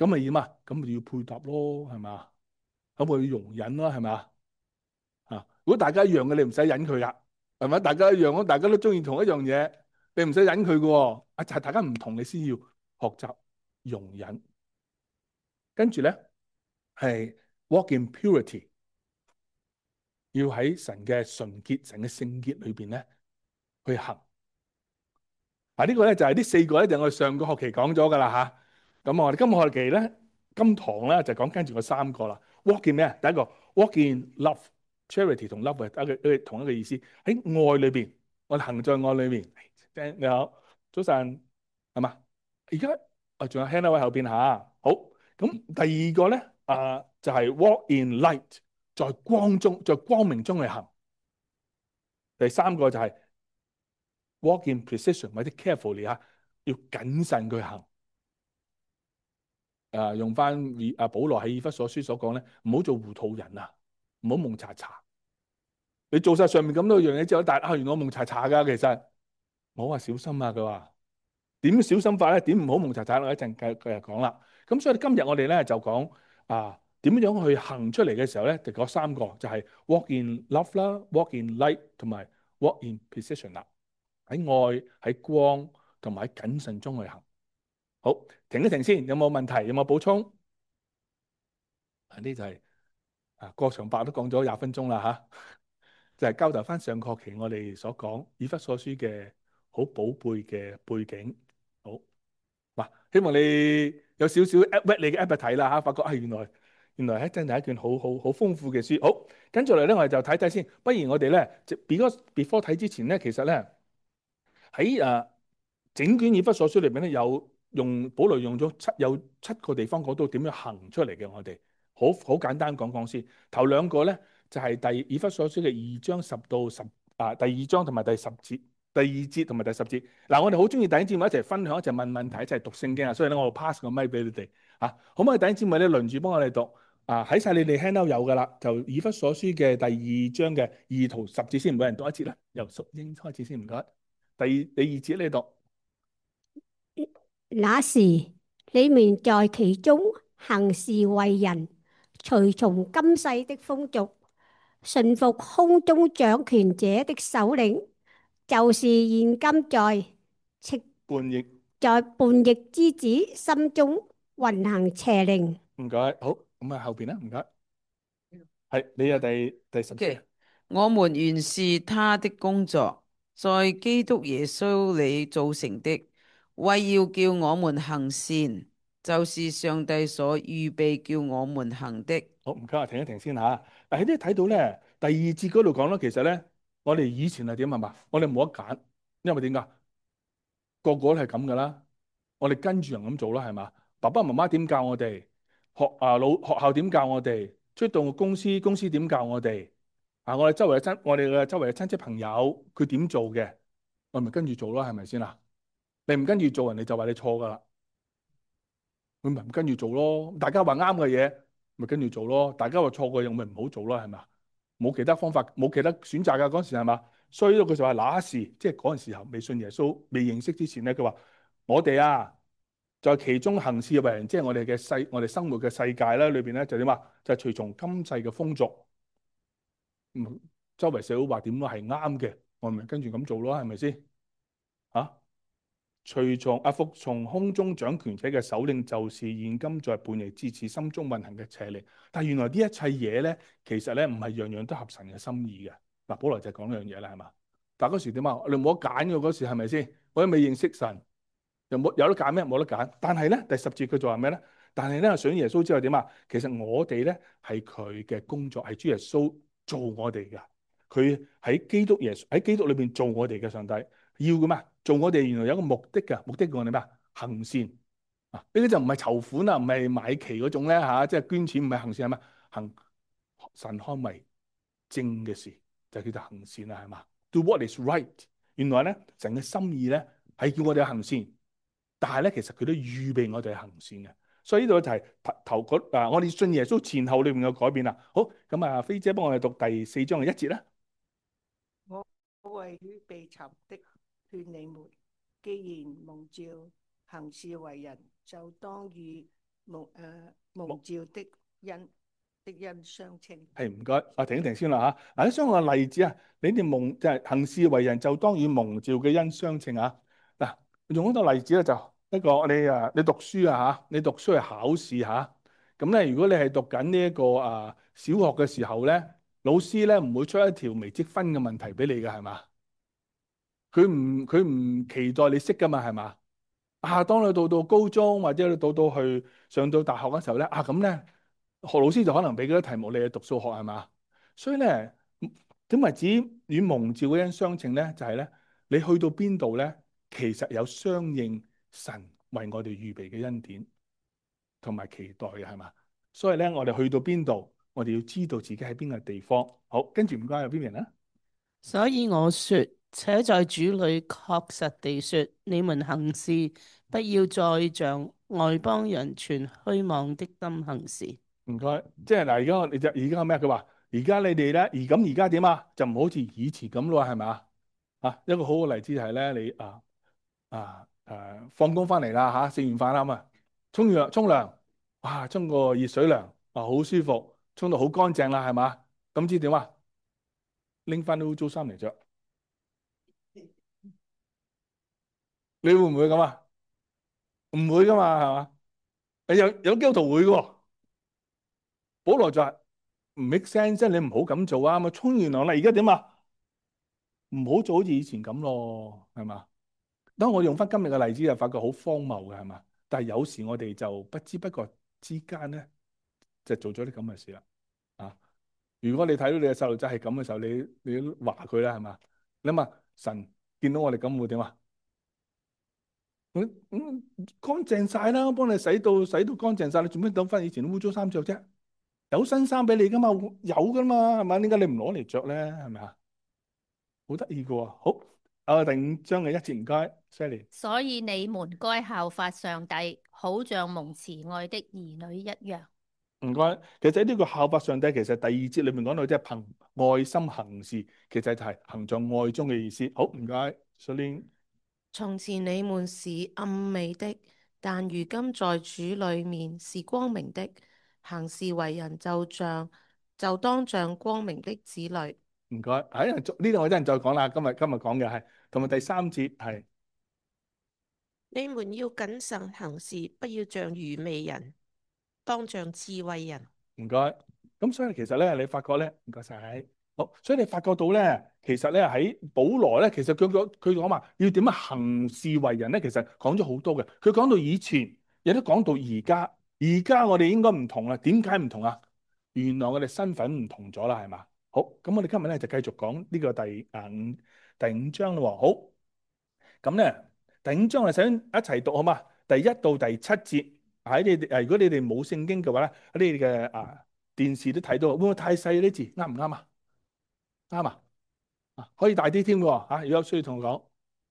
咁咪點啊？咁咪要配搭咯，係嘛？咁咪要容忍咯，係嘛？啊！如果大家一樣嘅，你唔使忍佢噶，係咪？大家一樣，大家都中意同一樣嘢，你唔使忍佢嘅。啊，就係大家唔同，你先要學習容忍。跟住咧係 walk in purity，要喺神嘅純潔、神嘅聖潔裏邊咧去行。嗱，呢個咧就係呢四個咧，就我哋上個學期講咗噶啦吓。咁我哋今個學期咧，今堂咧就講跟住個三個啦。walk in 咩啊？第一個 walk in love。Charity 同 love 係一個同一個意思，喺愛裏邊，我哋行在愛裏邊。你好，早晨，係嘛？而家啊，仲有 Hannah 喺後邊吓。好，咁第二個咧啊，就係 walk in light，在光中，在光明中去行。第三個就係 walk in precision 或者 carefully 吓，要謹慎去行。啊，用翻啊保羅喺以弗所書所講咧，唔好做糊塗人啊，唔好蒙查查。你做晒上面咁多樣嘢之後，但係啊，原來我蒙查查噶，其實我話小心啊。佢話點小心法咧？點唔好蒙查查？我一陣繼繼續講啦。咁所以今日我哋咧就講啊，點樣去行出嚟嘅時候咧，就嗰三個就係 walk in love 啦，walk in light 同埋 walk in precision 啦。喺愛、喺光同埋喺謹慎中去行。好，停一停先，有冇問題？有冇補充？啊，呢就係啊，過場白都講咗廿分鐘啦吓。就係交代翻上個學期我哋所講以弗所書嘅好寶貝嘅背景。好，嗱，希望你有少少 whet 你嘅 appetite 啦嚇，發覺啊原來原來係真係一卷好好好豐富嘅書。好，跟住嚟咧，我哋就睇睇先。不如我哋咧，即 before before 睇之前咧，其實咧喺誒整卷以弗所書裏邊咧，有用保羅用咗七有七個地方講到點樣行出嚟嘅。我哋好好簡單講講先。頭兩個咧就係第以弗所書嘅二章十到十啊，第二章同埋第十節，第二節同埋第十節。嗱，我哋好中意弟兄姊妹一齊分享，一齊問問題，一齊讀聖經啊。所以咧，我 pass 個咪俾你哋啊。可唔可以弟兄姊妹咧輪住幫我哋讀啊？喺晒你哋 handout 有噶啦，就以弗所書嘅第二章嘅二到十節先，每人讀一節啦。由淑英開始先，唔該。第二第二節你讀。 那時你們在其中行事為人，隨從今世的風俗，順服空中掌權者的首領，就是現今在斥叛逆。 在叛逆之子心中運行邪靈。 唔該，好，咁啊後邊啦，唔該。係你有第第十節。 Okay. 我們原是他的工作，在基督耶穌裏造成的，為要叫我們行善，就是上帝所預備叫我們行的。 好，唔該，我停一停先嚇。嗱，喺呢睇到咧，第二節嗰度講咯，其實咧，我哋以前係點啊嘛？我哋冇得揀，因為點解？個個都係咁噶啦，我哋跟住人咁做啦，係嘛？爸爸媽媽點教我哋？學啊老學校點教我哋？出到公司，公司點教我哋？啊，我哋周圍嘅親，我哋嘅周圍嘅親戚朋友，佢點做嘅，我咪跟住做咯，係咪先啊？你唔跟住做，人哋就話你錯噶啦。佢咪唔跟住做咯？大家話啱嘅嘢，咪跟住做咯。大家話錯嘅嘢，咪唔好做咯，係嘛？冇其他方法，冇其他選擇噶嗰時係嘛？所以咧，佢就話那時，即係嗰陣時候未信耶穌、未認識之前咧，佢話我哋啊，在其中行事為人，即係我哋嘅世，我哋生活嘅世界咧，裏邊咧就點啊？就係隨從今世嘅風俗，嗯，周圍社會話點都係啱嘅，我咪跟住咁做咯，係咪先？嚇？隨從啊，服從空中掌權者嘅首領，就是現今在叛逆之子心中運行嘅邪靈。但係原來呢一切嘢咧，其實咧唔係樣樣都合神嘅心意嘅。嗱，保羅就係講呢樣嘢啦，係嘛？但係嗰時點啊？你冇得揀嘅嗰時係咪先？我都未認識神，又冇有得揀咩？冇得揀。但係咧，第十節佢就話咩咧？但係咧，信耶穌之後點啊？其實我哋咧係佢嘅工作，係主耶穌做我哋嘅。佢喺基督耶穌喺基督裏邊做我哋嘅上帝。要嘅嘛？做我哋原來有一個目的嘅，目的叫我哋咩啊？行善啊！呢啲就唔係籌款啊，唔係買旗嗰種咧嚇，即係捐錢，唔係行善係嘛？行神看為正嘅事就叫做行善啦，係嘛？Do what is right。原來咧，神嘅心意咧係叫我哋行善，但係咧其實佢都預備我哋行善嘅。所以呢度就係頭嗰啊，我哋信耶穌前後裏面嘅改變啦。好，咁啊，飛姐幫我哋讀第四章嘅一節啦。 我為與被尋的勸你們，既然蒙召行事為人，就當與蒙誒蒙召的恩的恩相稱。 係唔該，啊停一停先啦嚇。嗱，相個例子啊，你哋蒙就係、行事為人就當與蒙召嘅恩相稱啊。嗱，用一個例子咧，就一個你啊，你讀書啊嚇，你讀書係考試嚇。咁咧，如果你係讀緊呢一個啊小學嘅時候咧，老師咧唔會出一條微積分嘅問題俾你嘅係嘛？佢唔佢唔期待你識噶嘛係嘛？啊，當你到到高中或者你到到去上到大學嘅時候咧，啊咁咧，學老師就可能俾嗰啲題目你去讀數學係嘛？所以咧，點為止與蒙召嘅恩相稱咧？就係、是、咧，你去到邊度咧，其實有相應神為我哋預備嘅恩典同埋期待嘅係嘛？所以咧，我哋去到邊度，我哋要知道自己喺邊個地方。好，跟住唔該有邊人啦？ 所以我說，且在主裏確實地說，你們行事不要再像外邦人存虛妄的心行事。 唔該，即係嗱，而家我你就而家咩？佢話而家你哋咧，而咁而家點啊？就唔好似以前咁咯，係咪啊？啊，一個好嘅例子就係咧，你啊啊誒放工翻嚟啦嚇，食完飯啦嘛，沖涼沖涼，哇，沖個熱水涼啊，好舒服，沖到好乾淨啦，係嘛？咁知點啊？拎翻啲污糟衫嚟着，你會唔會咁啊？唔會噶嘛，係嘛？誒有有基督徒會嘅喎，保羅就係唔 make sense，即係你唔好咁做啊！咪沖完涼啦，而家點啊？唔好做好似以前咁咯，係嘛？當我用翻今日嘅例子，就發覺好荒謬嘅，係嘛？但係有時我哋就不知不覺之間咧，就做咗啲咁嘅事啦。啊！如果你睇到你嘅細路仔係咁嘅時候，你你都話佢啦，係嘛？你諗下神見到我哋咁會點啊？咁咁乾淨晒啦，幫你洗到洗到乾淨晒，你做咩等翻以前啲污糟衫着啫？有新衫俾你噶嘛？有噶嘛？係咪？點解你唔攞嚟着咧？係咪啊？好得意噶喎！好，啊第五章嘅一節唔該，Sally。 所以你們該效法上帝，好像蒙慈愛的兒女一樣。 唔該，其實呢個效法上帝，其實第二節裏面講到即係憑愛心行事，其實就係行在愛中嘅意思。好，唔該，Sally。 從前你們是暗昧的，但如今在主裏面是光明的。行事為人就像就當像光明的子女。 唔該，喺呢度我真係再講啦。今日今日講嘅係同埋第三節係你們要謹慎行事，不要像愚昧人，當像智慧人。 唔該。咁所以其實咧，你發覺咧，唔該晒。好，所以你發覺到咧，其實咧喺保羅咧，其實佢講佢講話要點樣行事為人咧，其實講咗好多嘅。佢講到以前，亦都講到而家。而家我哋應該唔同啦。點解唔同啊？原來我哋身份唔同咗啦，係嘛？好，咁我哋今日咧就繼續講呢個第啊五第五章咯。好，咁咧第五章我哋想一齊讀好嘛？第一到第七節喺你哋誒，如果你哋冇聖經嘅話咧，喺你哋嘅啊電視都睇到，會唔會太細啲字？啱唔啱啊？啱啊！啊，可以大啲添喎嚇，如果有需要同我講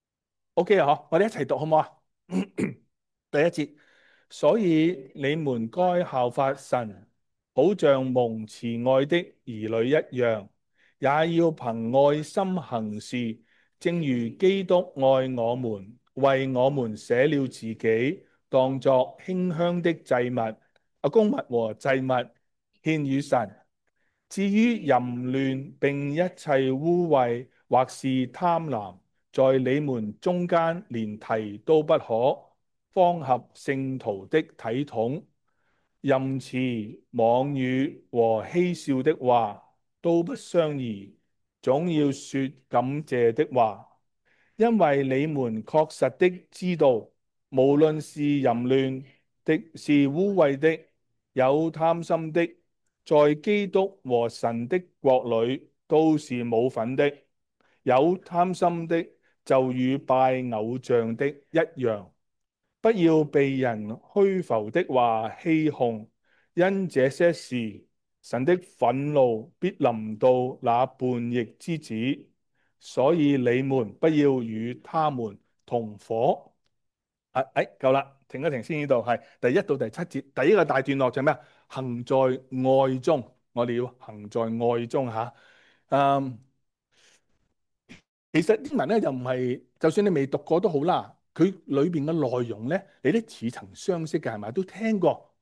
，OK 啊，嗬，我哋一齊讀好唔好啊？第一節，所以你們該效法神，好像蒙慈愛的兒女一樣，也要憑愛心行事，正如基督愛我們，為我們捨了自己，當作馨香的祭物、啊供物和祭物獻與神。至於淫亂並一切污穢或是貪婪，在你們中間連提都不可，方合聖徒的體統。淫詞、妄語和嬉笑的話都不相宜，總要說感謝的話，因為你們確實的知道，無論是淫亂的、是污穢的、有貪心的，在基督和神的國裏都是冇份的。有貪心的就與拜偶像的一樣。不要被人虛浮的話欺哄，因這些事神的憤怒必臨到那叛逆之子，所以你們不要與他們同伙。啊，哎，夠啦，停一停先。呢度係第一到第七節，第一個大段落就係咩啊？行在愛中，我哋要行在愛中吓。嗯，其實經文咧就唔係，就算你未讀過都好啦。佢裏邊嘅內容咧，你都似曾相識嘅係咪？都聽過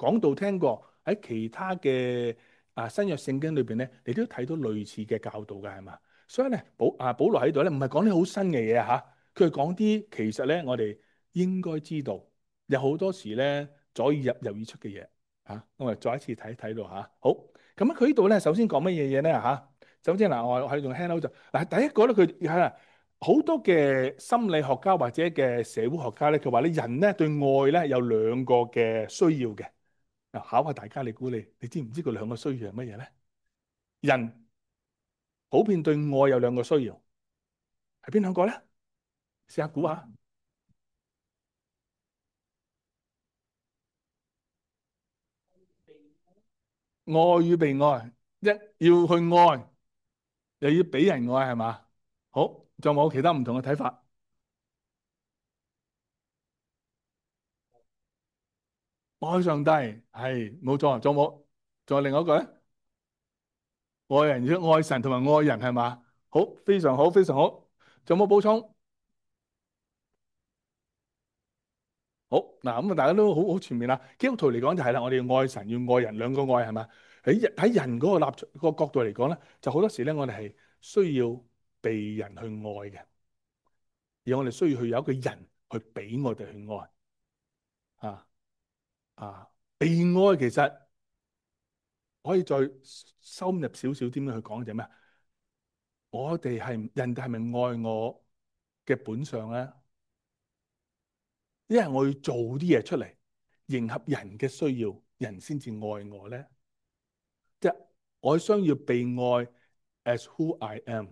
講道聽過，喺其他嘅啊新約聖經裏邊咧，你都睇到類似嘅教導嘅係嘛？所以咧，保啊保羅喺度咧，唔係講啲好新嘅嘢嚇，佢係講啲其實咧，我哋應該知道，有好多時咧左耳入右耳出嘅嘢嚇。我哋再一次睇睇到嚇。好，咁佢呢度咧，首先講乜嘢嘢咧嚇？首先嗱，我喺度 handle 就嗱，第一個咧，佢係好多嘅心理學家或者嘅社會學家咧，佢話咧人咧對愛咧有兩個嘅需要嘅。嗱，考下大家，你估你你知唔知佢兩個需要係乜嘢咧？人普遍對愛有兩個需要，係邊兩個咧？試下估下。愛與被愛，一要去愛，又要俾人愛，係嘛？好，仲有冇其他唔同嘅睇法？愛上帝係冇錯，仲有冇？仲有另外一個咧？愛人要愛神同埋愛人係嘛？好，非常好，非常好。仲有冇補充？好嗱，咁啊，大家都好好全面啦。基督徒嚟講就係啦，我哋要愛神，要愛人，兩個愛係嘛？喺喺人嗰個立場個角度嚟講咧，就好多時咧，我哋係需要被人去愛嘅，而我哋需要去有一個人去俾我哋去愛啊啊！被愛其實可以再深入少少，點樣去講就係咩？我哋係人哋係咪愛我嘅本相咧？因為我要做啲嘢出嚟，迎合人嘅需要，人先至愛我咧。即係我想要被愛 as who I am，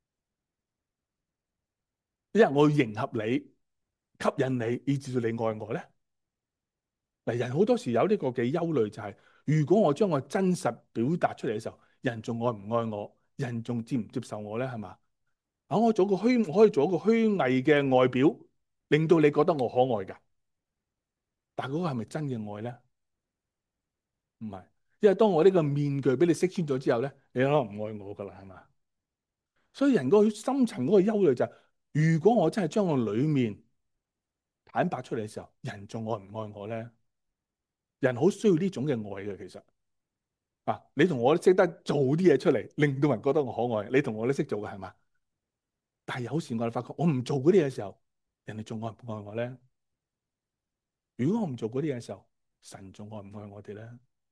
因為我要迎合你、吸引你，以至到你愛我咧。嗱，人好多時有呢個嘅憂慮，就係如果我將我真實表達出嚟嘅時候，人仲愛唔愛我？人仲接唔接受我咧？係嘛？啊，我做個虛，我可以做一個虛偽嘅外表，令到你覺得我可愛㗎。但係嗰個係咪真嘅愛咧？唔係，因為當我呢個面具俾你識穿咗之後咧，你可能唔愛我噶啦，係嘛？所以人嗰個深層嗰個憂慮就係，如果我真係將我裏面坦白出嚟嘅時候，人仲愛唔愛我咧？人好需要呢種嘅愛嘅，其實啊，你同我都識得做啲嘢出嚟，令到人覺得我可愛。你同我都識做嘅係嘛？但係有時我哋發覺，我唔做嗰啲嘢嘅時候，人哋仲愛唔愛我咧？如果我唔做嗰啲嘢嘅時候，神仲愛唔愛我哋咧？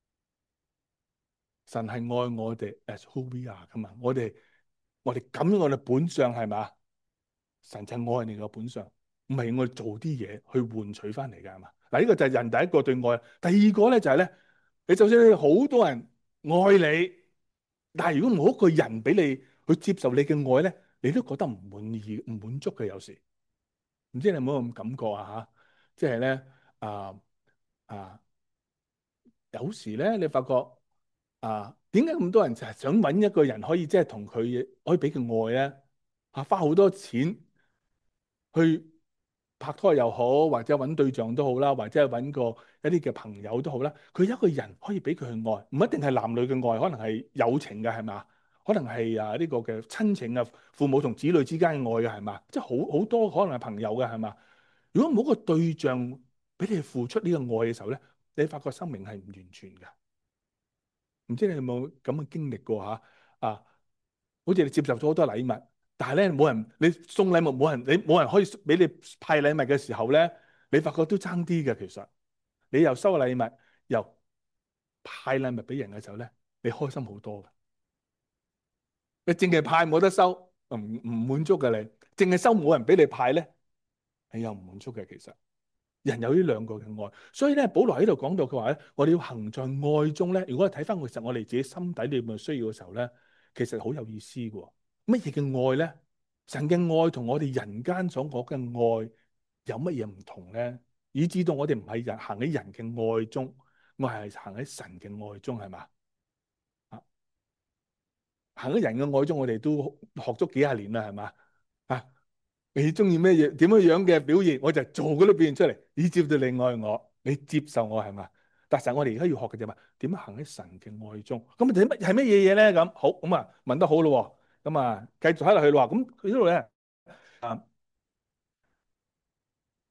神係愛我哋 as who we are 噶嘛？我哋我哋咁樣我哋本相係嘛？神就愛你個本相，唔係我哋做啲嘢去換取翻嚟噶係嘛？嗱，呢個就係人第一個對愛。第二個咧就係咧，你就算你好多人愛你，但係如果冇一個人俾你去接受你嘅愛咧，你都覺得唔滿意、唔滿足嘅。有時唔知你有冇咁感覺啊？吓，即係咧啊啊，有時咧你發覺。啊，點解咁多人就係想揾一個人可以即係同佢可以俾佢愛咧？啊，花好多錢去拍拖又好，或者揾對象都好啦，或者係揾個一啲嘅朋友都好啦。佢有一個人可以俾佢去愛，唔一定係男女嘅愛，可能係友情嘅係嘛？可能係啊呢個嘅親情啊，父母同子女之間嘅愛嘅係嘛？即係好好多可能係朋友嘅係嘛？如果冇一個對象俾你付出呢個愛嘅時候咧，你發覺生命係唔完全嘅。唔知你有冇咁嘅經歷過嚇？啊，好似你接受咗好多禮物，但係咧冇人，你送禮物冇人，你冇人可以俾你派禮物嘅時候咧，你發覺都爭啲嘅。其實你又收禮物，又派禮物俾人嘅時候咧，你開心好多嘅。你淨係派冇得收，唔唔滿足嘅你，淨係收冇人俾你派咧，你又唔滿足嘅其實。人有呢兩個嘅愛，所以咧，保羅喺度講到佢話咧，我哋要行在愛中咧。如果睇翻其實我哋自己心底裏面需要嘅時候咧，其實好有意思嘅。乜嘢嘅愛咧？神嘅愛同我哋人間所講嘅愛有乜嘢唔同咧？以至到我哋唔係人行喺人嘅愛中，我係行喺神嘅愛中，係嘛？啊，行喺人嘅愛中，我哋都學咗幾廿年啦，係嘛？啊！你中意咩嘢？點樣樣嘅表現，我就做嗰啲表現出嚟，以至到你愛我，你接受我係嘛？但係我哋而家要學嘅就係點樣行喺神嘅愛中。咁啊，係乜係乜嘢嘢咧？咁好咁啊，問得好咯。咁啊，繼續喺度去咯。咁佢呢度咧啊，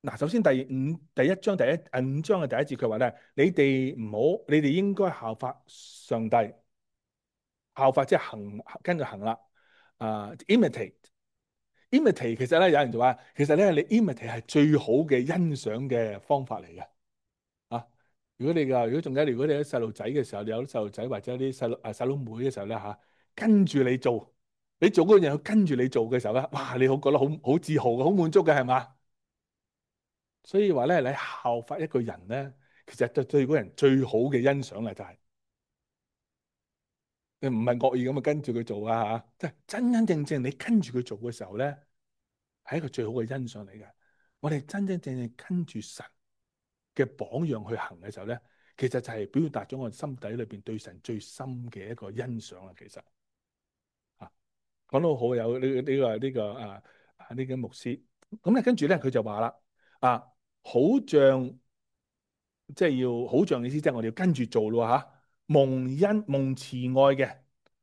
嗱，首先第五第一章第一誒五章嘅第一節，佢話咧：你哋唔好，你哋應該效法上帝，效法即係行跟住行啦。啊、imitate，imitate 其實咧有人就話，其實咧你 imitate 係最好嘅欣賞嘅方法嚟嘅。啊，如果你嘅如果仲有如果你啲細路仔嘅時候，你有啲細路仔或者啲細路誒細佬妹嘅時候咧嚇、啊，跟住你做，你做嗰樣嘢跟住你做嘅時候咧，哇！你好覺得好好自豪嘅，好滿足嘅係嘛？所以話咧，你效法一個人咧，其實對對嗰個人最好嘅欣賞啦，就係你唔係惡意咁啊跟住佢做啊嚇，即係真真正正你跟住佢做嘅時候咧，係一個最好嘅欣賞嚟嘅。我哋真真正正跟住神嘅榜樣去行嘅時候咧，其實就係表達咗我哋心底裏邊對神最深嘅一個欣賞啦。其實啊，講到好有呢呢個呢個啊啊呢個牧師咁咧，跟住咧佢就話啦啊，好像。即係要好像意思，即係我哋要跟住做咯嚇。蒙恩蒙慈愛嘅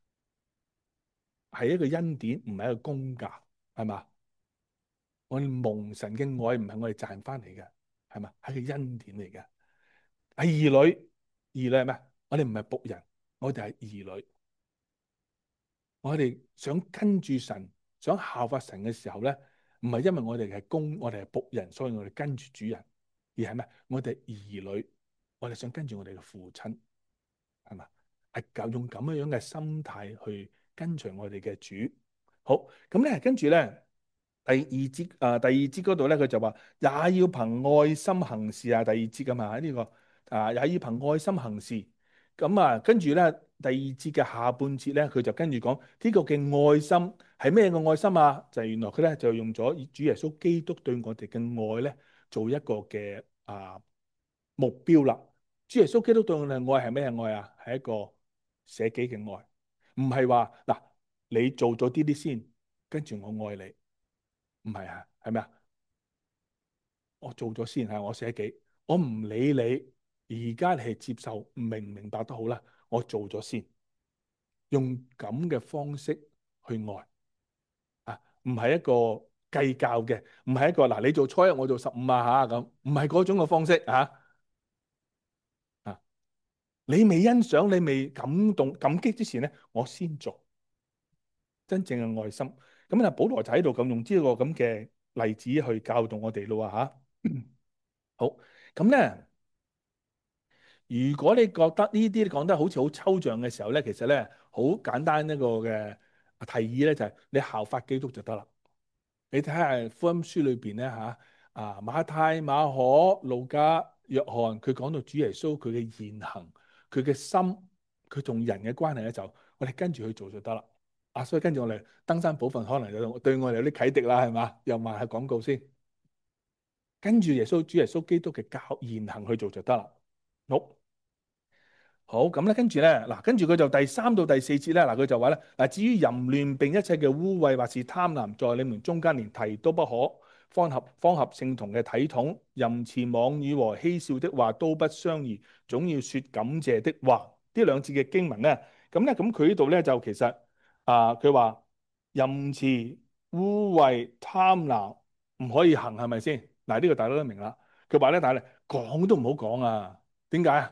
係一個恩典，唔係一個工價，係嘛？我哋蒙神嘅愛唔係我哋賺翻嚟嘅，係嘛？係一個恩典嚟嘅。係兒女，兒女係咩？我哋唔係僕人，我哋係兒女。我哋想跟住神，想效法神嘅時候咧，唔係因為我哋係工，我哋係僕人，所以我哋跟住主人，而係咩？我哋兒女，我哋想跟住我哋嘅父親。係嘛？係咁用咁樣樣嘅心態去跟隨我哋嘅主。好，咁咧，跟住咧第二節啊、呃，第二節嗰度咧，佢就話也要憑愛心行事啊。第二節噶嘛，呢、這個啊也要憑愛心行事。咁啊，跟住咧第二節嘅下半節咧，佢就跟住講呢個嘅愛心係咩嘅愛心啊？就係、原來佢咧就用咗主耶穌基督對我哋嘅愛咧做一個嘅啊目標啦。主耶穌基督對我哋嘅愛係咩愛啊？係一個捨己嘅愛，唔係話嗱你做咗啲啲先，跟住我愛你，唔係啊，係咪啊？我做咗先係我捨己，我唔理你而家你係接受明唔明白都好啦，我做咗先，用咁嘅方式去愛啊，唔係一個計較嘅，唔係一個嗱你做初一我做十五啊嚇咁，唔係嗰種嘅方式嚇。啊你未欣賞、你未感動、感激之前咧，我先做真正嘅愛心。咁啊，保羅就喺度咁用呢個咁嘅例子去教導我哋咯嚇。好，咁咧，如果你覺得呢啲講得好似好抽象嘅時候咧，其實咧好簡單一個嘅提議咧，就係你效法基督就得啦。你睇下福音書裏邊咧嚇，啊馬太、馬可、路加、約翰，佢講到主耶穌佢嘅言行。佢嘅心，佢同人嘅關係咧，就我哋跟住去做就得啦。啊，所以跟住我哋登山寶訓可能就對我哋有啲啟迪啦，係嘛？又賣下廣告先，跟住耶穌主耶穌基督嘅教言行去做就得啦。好。好咁咧，跟住咧，嗱，跟住佢就第三到第四節咧，嗱，佢就話咧，嗱，至於淫亂並一切嘅污穢或是貪婪，在你們中間連提都不可，方合方合聖同嘅體統，淫詞妄語和嬉笑的話都不相宜，總要說感謝的話。呢兩節嘅經文咧，咁咧，咁佢呢度咧就其實啊，佢話淫詞污穢貪婪唔可以行，係咪先？嗱，呢個大家都明啦。佢話咧，但係咧講都唔好講啊，點解啊？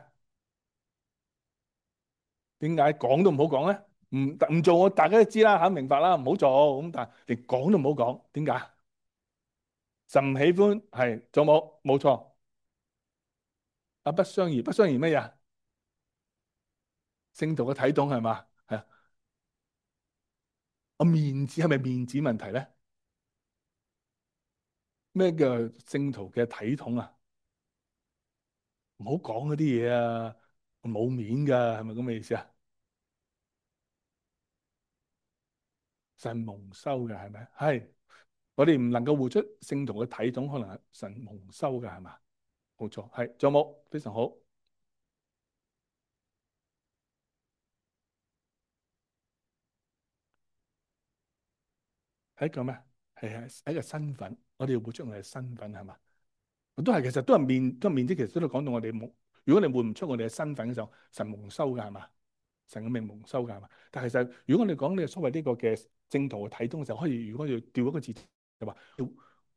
點解講都唔好講咧？唔唔做我大家都知啦嚇，明白啦，唔好做咁，但係連講都唔好講，點解？神唔喜歡係做冇冇錯啊？不相宜，不相宜乜嘢？聖徒嘅體統係嘛？係啊，我面子係咪面子問題咧？咩叫聖徒嘅體統啊？唔好講嗰啲嘢啊，冇面㗎，係咪咁嘅意思啊？神蒙羞嘅係咪？係我哋唔能夠活出聖徒嘅體統，可能係神蒙羞嘅係嘛？冇錯，係仲有冇？非常好。係一個咩？係係一個身份，我哋要活出我哋嘅身份係嘛？都係其實都係面都係面子，其實都講到我哋蒙。如果你活唔出我哋嘅身份嘅時候，神蒙羞嘅係嘛？神嘅命蒙羞嘅係嘛？但係其實如果我哋講呢個所謂呢個嘅聖徒嘅體統嘅時候，可以如果要調一個字就話要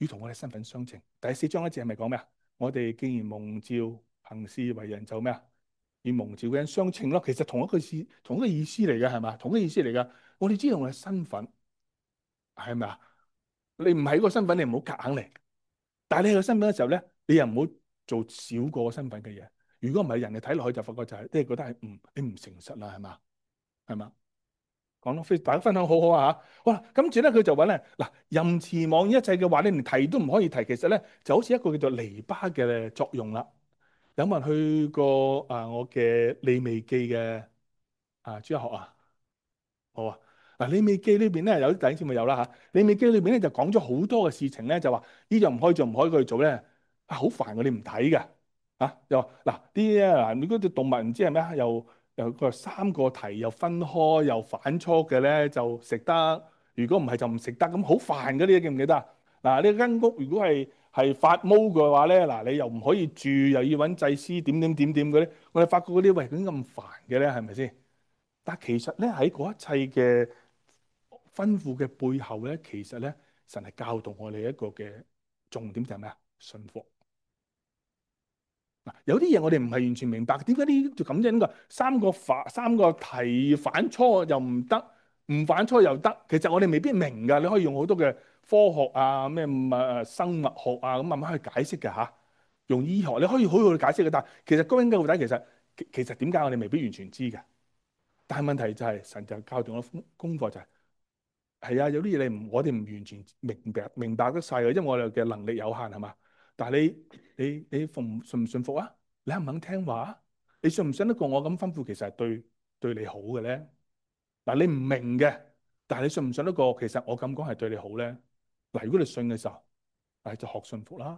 與同我哋身份相稱。第四章一節係咪講咩啊？我哋既然蒙召行事為人就咩啊？與蒙召嘅人相稱咯。其實同一個意同一個意思嚟嘅係嘛？同一個意思嚟㗎。我哋知道我哋身份係咪啊？你唔係個身份，你唔好夾硬嚟。但係你係個身份嘅時候咧，你又唔好做少過身份嘅嘢。如果唔係，人哋睇落去就發覺就係、是，即係覺得係唔你唔誠實啦，係嘛？係嘛？講得大家分享好好啊嚇！好啦，跟住咧佢就話咧嗱，淫詞妄語一切嘅話咧，連提都唔可以提。其實咧就好似一個叫做籬笆嘅作用啦。有冇人去過啊？我嘅利未記嘅啊，主日學啊？好啊！嗱，利未記裏邊咧有啲弟兄姊妹有啦嚇。利未記裏邊咧就講咗好多嘅事情咧，就話呢樣唔可以做，唔可以去做咧，啊好煩嘅，你唔睇嘅嚇。又話嗱啲啊，如果隻動物唔知係咩啊，又又個三個蹄又分開又反芻嘅咧就食得，如果唔係就唔食得，咁好煩嘅，你記唔記得啊？嗱，呢間屋如果係係發毛嘅話咧，嗱你又唔可以住，又要揾祭司點點點點嗰啲，我哋發覺嗰啲喂點咁煩嘅咧，係咪先？但其實咧喺嗰一切嘅吩咐嘅背後咧，其實咧神係教導我哋一個嘅重點就係咩啊？信服。嗱，有啲嘢我哋唔係完全明白，點解呢就咁啫？呢個三個反三個提反初又唔得，唔反初又得。其實我哋未必明㗎，你可以用好多嘅科學啊、咩誒生物學啊咁慢慢去解釋嘅嚇。用醫學你可以好好去解釋嘅，但係其實歸根究底，其實其其實點解我哋未必完全知嘅？但係問題就係、是、神就教導我功功課就係、是。係啊，有啲嘢你唔，我哋唔完全明白明白得晒嘅，因為我哋嘅能力有限係嘛。但係你你你服唔信唔信服啊？你肯唔肯聽話啊？你信唔信得過我咁吩咐？其實係對對你好嘅咧。嗱，你唔明嘅，但係你信唔信得過？其實我咁講係對你好咧。嗱，如果你信嘅時候，誒就學信服啦，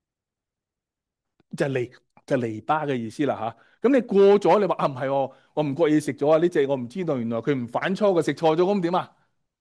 就係籬就係籬笆嘅意思啦吓。咁你過咗，你話啊唔係喎，我唔覺意食咗啊呢隻，我唔知道原來佢唔反芻嘅，食錯咗咁點啊？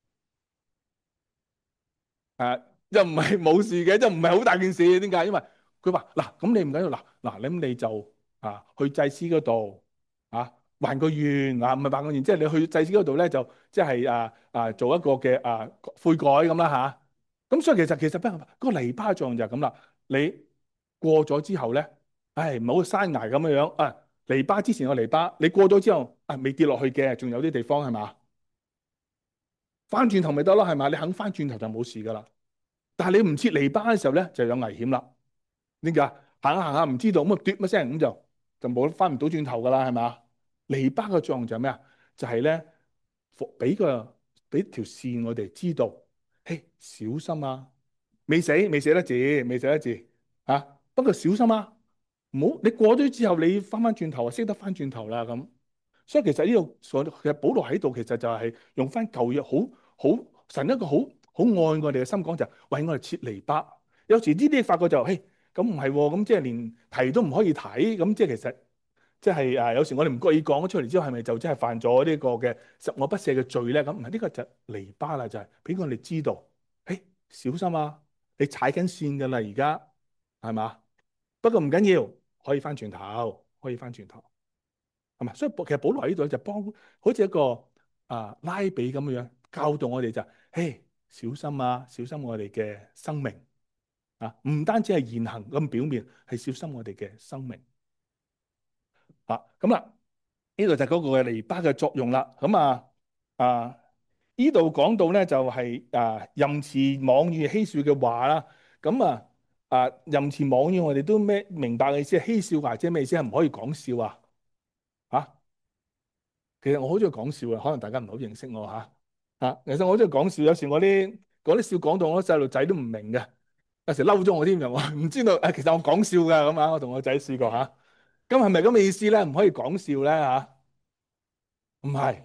誒，又唔係冇事嘅，即係唔係好大件事。點解？因為佢話嗱，咁你唔緊要，嗱嗱，咁你就啊去祭司嗰度啊還個願啊，唔係還個願，即係你去祭司嗰度咧就即係啊啊做一個嘅啊悔改咁啦吓。咁所以其實其實不嗰個籬笆作用就係咁啦。你過咗之後咧，唉唔好山崖咁樣樣啊，籬笆之前個籬笆，你過咗之後啊未跌落去嘅，仲有啲地方係嘛？翻轉頭咪得咯，係嘛？你肯翻轉頭就冇事噶啦。但係你唔設籬笆嘅時候咧，就有危險啦。點解？行下行下唔知道咁啊，嘟一聲咁就就冇翻唔到轉頭噶啦，係嘛？籬笆嘅作用就係咩啊？就係咧，俾個俾條線我哋知道，嘿，小心啊！未死未死得字，未死得字啊！不過小心啊，唔好你過咗之後，你翻翻轉頭啊，識得翻轉頭啦咁。所以其實呢度所其實保羅喺度，其實就係用翻舊約，好好神一個好好愛我哋嘅心講，就係為我哋設籬笆。有時呢啲發覺就嘿咁唔係喎，咁即係連提都唔可以睇，咁即係其實即係啊有時我哋唔覺意講咗出嚟之後，係咪就真係犯咗呢個嘅十惡不赦嘅罪咧？咁唔係，呢個就籬笆啦，就係俾我哋知道，嘿小心啊！你踩緊線㗎啦，而家係嘛？不過唔緊要，可以翻轉頭，可以翻轉頭。係嘛？所以其實保羅喺度就幫，好似一個啊拉比咁樣教導我哋就，嘿小心啊，小心我哋嘅生命啊！唔單止係言行咁表面，係小心我哋嘅生命啊！咁啦，呢度就係嗰個籬笆嘅作用啦。咁啊啊，呢度講到咧就係啊淫詞妄語嬉笑嘅話啦。咁啊啊淫詞妄語我哋都咩明白嘅意思？嬉笑話即係咩意思？係唔可以講笑啊？啊，其實我好中意講笑嘅，可能大家唔係好認識我嚇嚇。其實我好中意講笑，有時我啲嗰啲笑講到我細路仔都唔明嘅，有時嬲咗我添，又我唔知道誒。其實我講笑㗎咁啊，我同我仔試過嚇。咁係咪咁嘅意思咧？唔可以講笑咧嚇？唔係，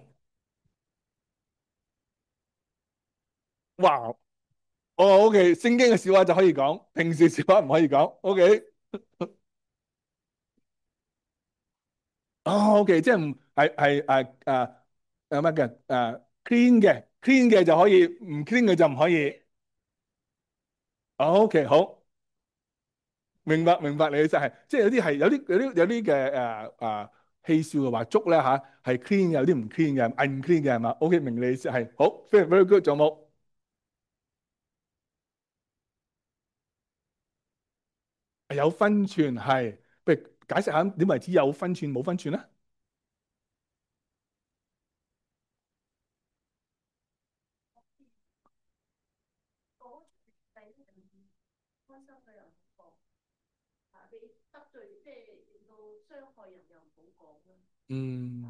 哇！哦，OK，聖經嘅笑話就可以講，平時笑話唔可以講。OK，哦，OK，即係唔係係誒誒誒乜嘅誒 clean 嘅 clean 嘅就可以，唔 clean 嘅就唔可以。OK，好。明白明白，你嘅意思係，即係有啲係有啲有啲有啲嘅誒誒戲笑嘅話粥咧嚇係 clean 嘅，有啲唔 clean 嘅，unclean 嘅係嘛？OK，明你意思係好，very very good，仲有冇？ 有分寸係，不如解釋下點為之有分寸冇分寸咧？嗯，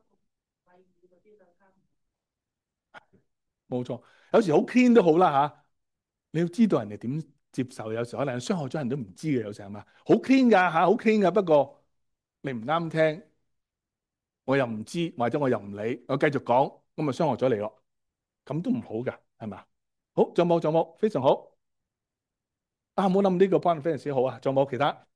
冇錯，有時好 clean 都好啦嚇，你要知道人哋點接受，有時可能傷害咗人都唔知嘅，有時係嘛？好 clean 㗎嚇，好 clean 㗎，不過你唔啱聽，我又唔知，或者我又唔理，我繼續講，咁咪傷害咗你咯，咁都唔好㗎，係嘛？好，仲有冇？仲有冇？非常好。啊，冇諗呢個 point 非常之好啊，仲有冇其他？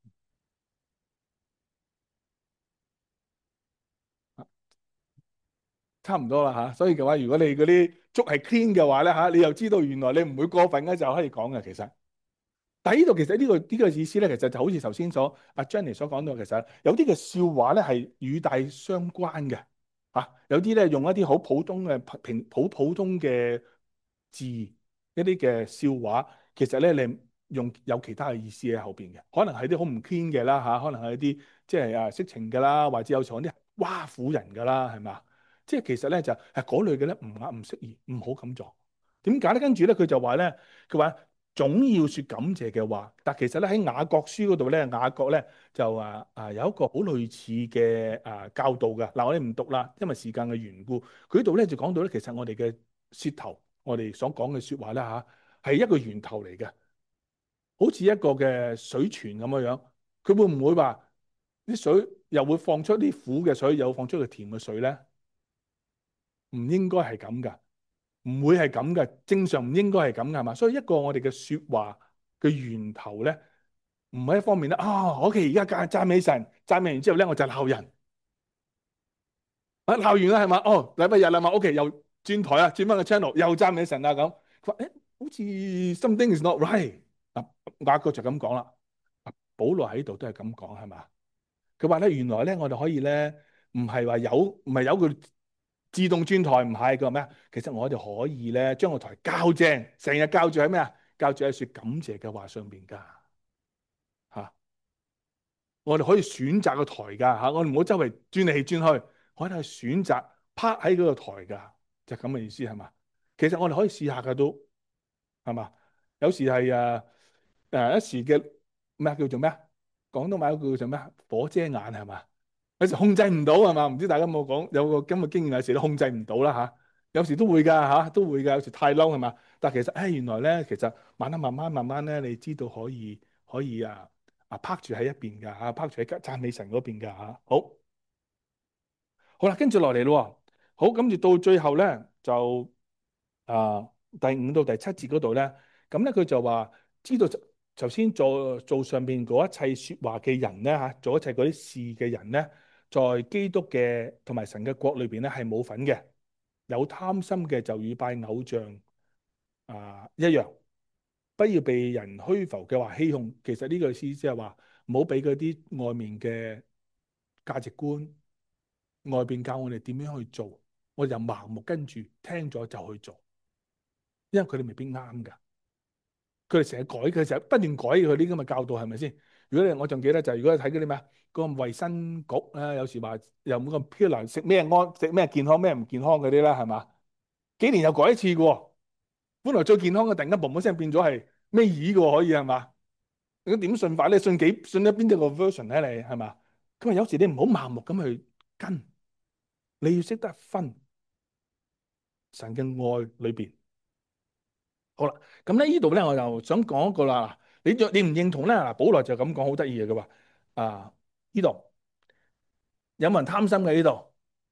差唔多啦嚇，所以嘅話，如果你嗰啲粥係 clean 嘅話咧嚇，你又知道原來你唔會過分嘅就可以講嘅其實。但係呢度其實呢、呢個呢、呢個意思咧，其實就好似頭先所阿 Jenny 所講到，其實有啲嘅笑話咧係語帶相關嘅嚇、啊，有啲咧用一啲好普通嘅平普普通嘅字一啲嘅笑話，其實咧你用有其他嘅意思喺後邊嘅，可能係啲好唔 clean 嘅啦嚇，可能係一啲即係啊色情嘅啦，或者有時候啲挖苦人嘅啦，係嘛？即係其實咧就係嗰類嘅咧唔啱唔適宜，唔好咁做。點解咧？跟住咧佢就話咧，佢話總要説感謝嘅話，但其實咧喺雅各書嗰度咧，雅各咧就話啊有一個好類似嘅啊教導嘅。嗱，我哋唔讀啦，因為時間嘅緣故。佢呢度咧就講到咧，其實我哋嘅舌頭，我哋所講嘅説話咧嚇，係一個源頭嚟嘅，好似一個嘅水泉咁樣樣。佢會唔會話啲水又會放出啲苦嘅水，又放出個甜嘅水咧？唔應該係咁噶，唔會係咁噶，正常唔應該係咁噶，係嘛？所以一個我哋嘅説話嘅源頭咧，唔係一方面咧。啊，OK，而家讚美神，讚美完之後咧，我就鬧人。啊，鬧完啦係嘛？哦，禮拜日啦嘛，OK，又轉台啊，轉翻個 channel，又讚美神啊咁。佢話誒，好似 something is not right。啊，雅各就咁講啦。啊，保羅喺度都係咁講係嘛？佢話咧，原來咧我哋可以咧，唔係話有，唔係有佢自動轉台，唔係佢話咩啊？其實我哋可以咧將個台校正，成日校住喺咩啊？校住喺説感謝嘅話上邊㗎嚇。我哋可以選擇個台㗎嚇，我哋唔好周圍轉嚟轉去，我哋係選擇趴喺嗰個台㗎，就咁嘅意思係嘛？其實我哋可以試下㗎都係嘛？有時係誒誒一時嘅咩叫做咩啊？廣東話叫做咩啊？火遮眼係嘛？有時控制唔到係嘛？唔知大家有冇講有個咁嘅經驗，有時都控制唔到啦嚇。有時都會㗎嚇，都會㗎。有時太嬲係嘛？但係其實誒、哎、原來咧，其實慢慢慢慢慢慢咧，你知道可以可以啊啊拍住喺一邊㗎嚇，拍住喺讚美神嗰邊㗎嚇。好，好啦，跟住落嚟咯。好，跟住到最後咧就啊第五到第七節嗰度咧，咁咧佢就話知道頭先做做上邊嗰一切説話嘅人咧嚇，做一切嗰啲事嘅人咧，在基督嘅同埋神嘅國裏邊咧係冇份嘅。有貪心嘅就與拜偶像啊一樣，不要被人虛浮嘅話欺哄。其實呢個意思即係話唔好俾嗰啲外面嘅價值觀，外邊教我哋點樣去做，我就盲目跟住聽咗就去做，因為佢哋未必啱㗎。佢哋成日改，佢成日不斷改佢啲咁嘅教導，係咪先？如果你我仲記得就係、是、如果你睇嗰啲咩啊，嗰、那個衞生局咧，有時話又冇咁漂亮，食咩安食咩健康咩唔健康嗰啲啦，係嘛？幾年又改一次嘅喎，本來最健康嘅，突然間嘣一聲變咗係咩耳嘅喎，可以係嘛？你點信法咧？信幾信咗邊啲個 version 咧？你係嘛？佢話有時你唔好盲目咁去跟，你要識得分神嘅愛裏邊。好啦，咁咧呢度咧我就想講一個啦。你你唔認同咧？嗱，保羅就咁講，好得意嘅。佢話啊，呢度有冇人貪心嘅呢度？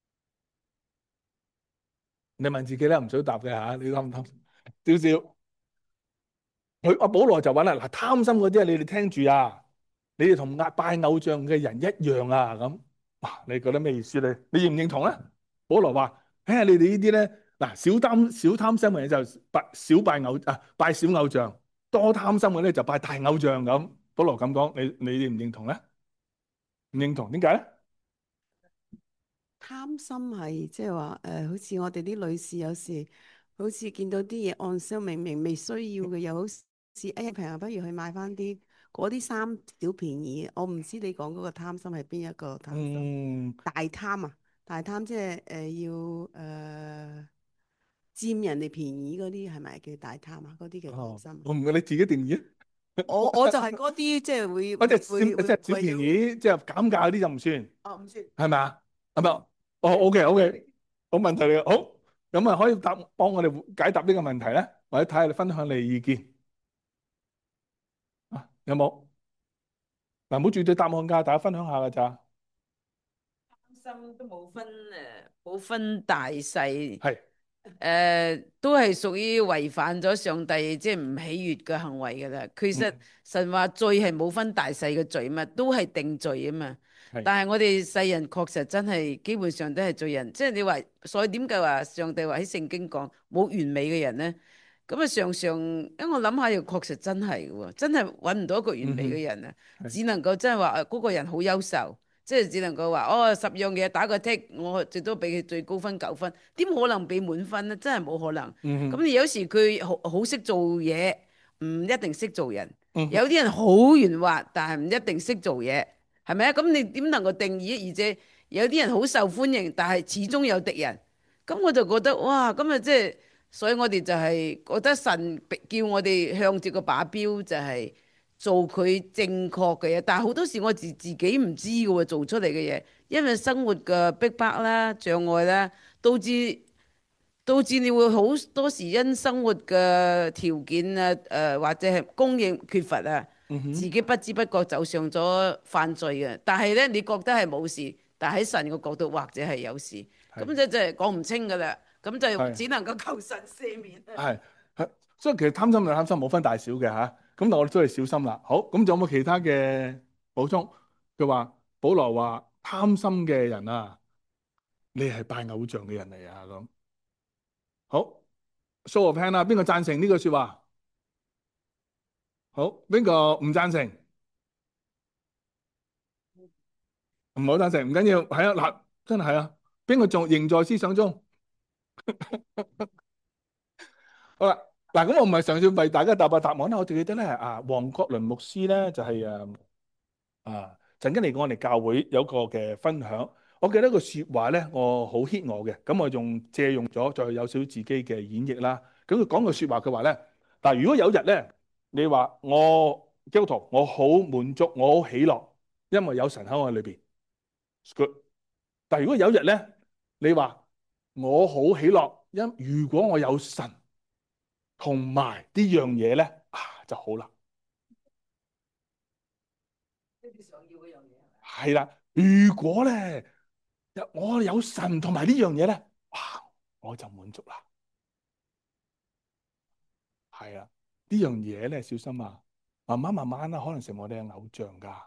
你問自己咧，唔使答嘅嚇。你貪唔貪心？少少。佢阿保羅就話啦，嗱，貪心嗰啲啊，你哋聽住啊，你哋同拜偶像嘅人一樣啊，咁哇，你覺得咩意思咧？你認唔認同咧？保羅話：哎呀，你哋呢啲咧，嗱，少貪少貪心嘅人就拜少拜偶啊，拜小偶像；多貪心嘅咧就拜大偶像咁。保羅咁講，你你認唔認同咧？唔認同，點解咧？ 貪心係即係話誒，好似我哋啲女士有時好似見到啲嘢按銷明明未需要嘅，又好似哎呀平日不如去買翻啲嗰啲貪小便宜。我唔知你講嗰個貪心係邊一個貪心？ 嗯， 大貪啊！大貪即係誒要誒、呃、佔人哋便宜嗰啲係咪叫大貪啊？嗰啲叫貪哦， 心。 我唔係你自己定義啊。 我我就係嗰啲即係會嗰隻會會小即係小會便宜，即係減價嗰啲就唔算， 哦唔算。 係咪啊？係咪啊？哦，OK OK，好問題嚟嘅，好，咁啊可以答幫我哋解答呢個問題咧，或者睇下你分享你嘅意見啊？有冇？嗱，唔好絕對答案㗎，大家分享下㗎咋。 心都冇分誒，冇分大細， 係誒、都係屬於違反咗上帝即係唔喜悅嘅行為㗎啦。其實嗯神話罪係冇分大細嘅罪嘛，都係定罪啊嘛。 係但係我哋世人確實真係基本上都係罪人，即係你話，所以點解話上帝話喺聖經講冇完美嘅人呢？咁啊，常常，因為我諗下又確實真係嘅喎，真係揾唔到一個完美嘅人啊， 嗯哼只能夠真係話誒嗰個人好優秀。即係只能夠話哦，十樣嘢打個剔，我最多俾佢最高分九分，點可能俾滿分呢？真係冇可能。 嗯哼咁你有時佢好好識做嘢，唔一定識做人。 嗯哼有啲人好圓滑，但係唔一定識做嘢，係咪啊？咁你點能夠定義？而且有啲人好受歡迎，但係始終有敵人。咁我就覺得哇，咁啊即係，所以我哋就係覺得神叫我哋向住個靶標就係、做佢正確嘅嘢，但係好多時我自自己唔知嘅喎，做出嚟嘅嘢，因為生活嘅逼迫啦、障礙啦，導致導致你會好多時因生活嘅條件啊，誒、或者係供應缺乏啊， 嗯哼自己不知不覺走上咗犯罪嘅。但係咧，你覺得係冇事，但係喺神嘅角度或者係有事，咁係就就係講唔清噶啦。咁就係只能夠求神赦免。 係係，所以其實貪心就貪心，冇分大小嘅嚇。咁但我哋都係小心啦。好，咁仲有冇其他嘅補充？佢話保羅話貪心嘅人啊，你係拜偶像嘅人嚟啊咁。好，show of hand 啦，邊個贊成呢句説話？好，邊個唔贊成？唔好贊成，唔緊要，係啊嗱，真係啊，邊個仲仍在思想中？好啦，嗱，咁我唔係嘗試為大家答個答案啦，我仲記得咧啊，黃國倫牧師咧就係誒啊曾經嚟過我哋教會有個嘅分享，我記得個説話咧，我好 hit 我嘅，咁我仲借用咗，再有少少自己嘅演繹啦。咁佢講個説話，佢話咧，嗱，如果有日咧，你話我基督徒，我好滿足，我好喜樂，因為有神喺我裏邊。good。但係如果有日咧，你話我好喜樂，因如果我有神同埋呢樣嘢咧啊就好啦。係啦，如果咧我有神同埋呢樣嘢咧，哇，我就滿足啦。係啊，呢樣嘢咧小心啊，慢慢慢慢啦，可能成為我哋嘅偶像噶。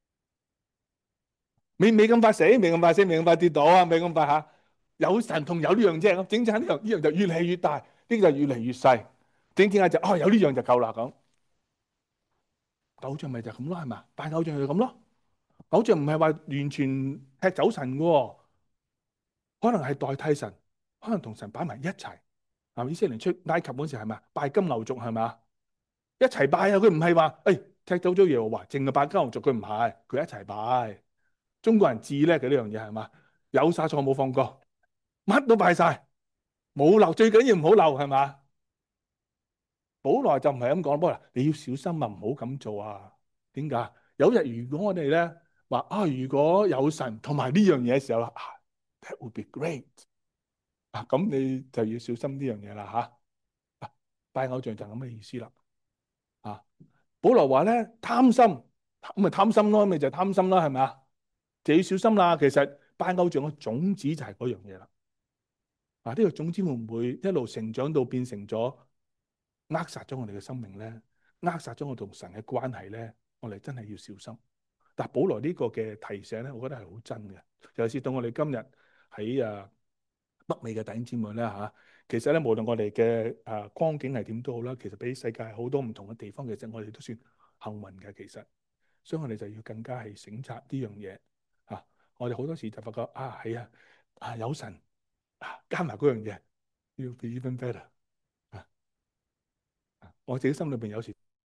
未未咁快死，未咁快死，未咁快跌倒啊，未咁快吓。有神同有呢樣啫，咁整整下呢樣呢樣就越嚟越大，呢個就越嚟越細。整整下就哦有呢樣就夠啦咁。偶像咪就咁咯，係咪？拜偶像就咁咯。偶像唔係話完全踢走神嘅，可能係代替神，可能同神擺埋一齊。係咪？以色列出埃及嗰時係咪拜金牛族係咪？一齊拜啊！佢唔係話誒踢走咗耶和華，淨係拜金牛族，佢唔係，佢一齊拜。中國人至叻嘅呢樣嘢係嘛？有殺錯冇放過，乜都拜晒，冇漏，最緊要唔好漏係嘛？保羅就唔係咁講，保羅你要小心啊，唔好咁做啊。點解？有日如果我哋咧話啊，如果有神同埋呢樣嘢嘅時候啦，啊，that would be great 啊，咁你就要小心呢樣嘢啦吓。啊，拜偶像就咁嘅意思啦。啊，保羅話咧貪心，咁咪貪心咯，咪就貪心啦，係咪啊？就要小心啦。其實拜偶像嘅種子就係嗰樣嘢啦。啊，呢個種子會唔會一路成長到變成咗扼殺咗我哋嘅生命咧？扼殺咗我同神嘅關係咧？我哋真係要小心。但係保羅呢個嘅提醒咧，我覺得係好真嘅。尤其是到我哋今日喺誒北美嘅弟兄姊妹咧嚇，其實咧無論我哋嘅誒光景係點都好啦，其實比世界好多唔同嘅地方，其實我哋都算幸運嘅。其實，所以我哋就要更加係省察呢樣嘢嚇。我哋好多時就發覺啊，係啊，啊有神啊，加埋嗰樣嘢要 be even better 啊。我自己心裏邊有時。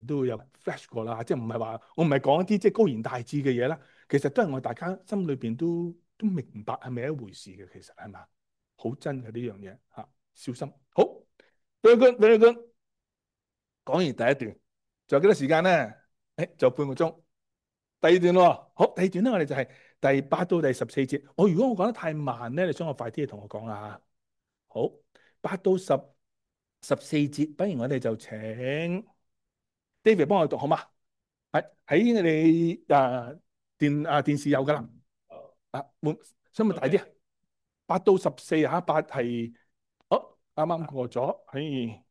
都會有 flash 過啦，即係唔係話我唔係講一啲即係高言大智嘅嘢啦，其實都係我大家心裏邊都都明白係咪一回事嘅，其實係咪好真嘅呢樣嘢嚇？小心好，very good，very good。講完第一段，仲有幾多時間咧？誒，仲有半個鐘。第二段咯，好，第二段咧，我哋就係第八到第十四節。我如果我講得太慢咧，你想我快啲同我講啦嚇。好，八到十十四節，不如我哋就請 David 幫我讀好嗎？喺喺你誒電啊電視有噶啦，啊，換想唔想大啲啊？八到十四嚇，八係好啱啱過咗，唉，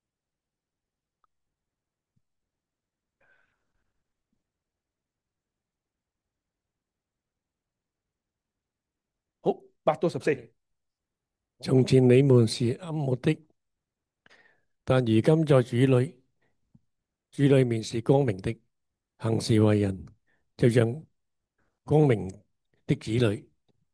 好，八到十四。 從前你們是暗昧的，但如今在主裏，主裏面是光明的。行事為人，就像光明的子女。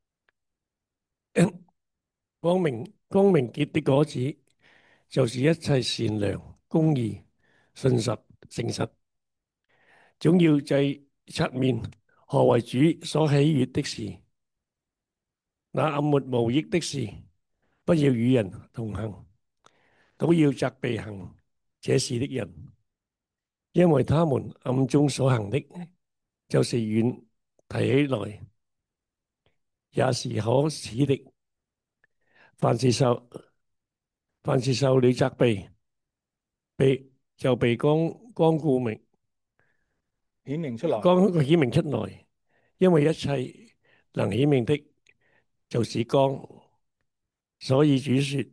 光明光明結的果子，就是一切善良、公義、信實、誠實。總要制察面何為主所喜悅的事。那暗昧無益的事，不要與人同行，都要責備行這事的人，因為他們暗中所行的，就是遠提起來也是可恥的。凡是受凡是受了責備，被就被光光顧明顯明出來， 光顯明出來，因為一切能顯明的，就是光。所以主說：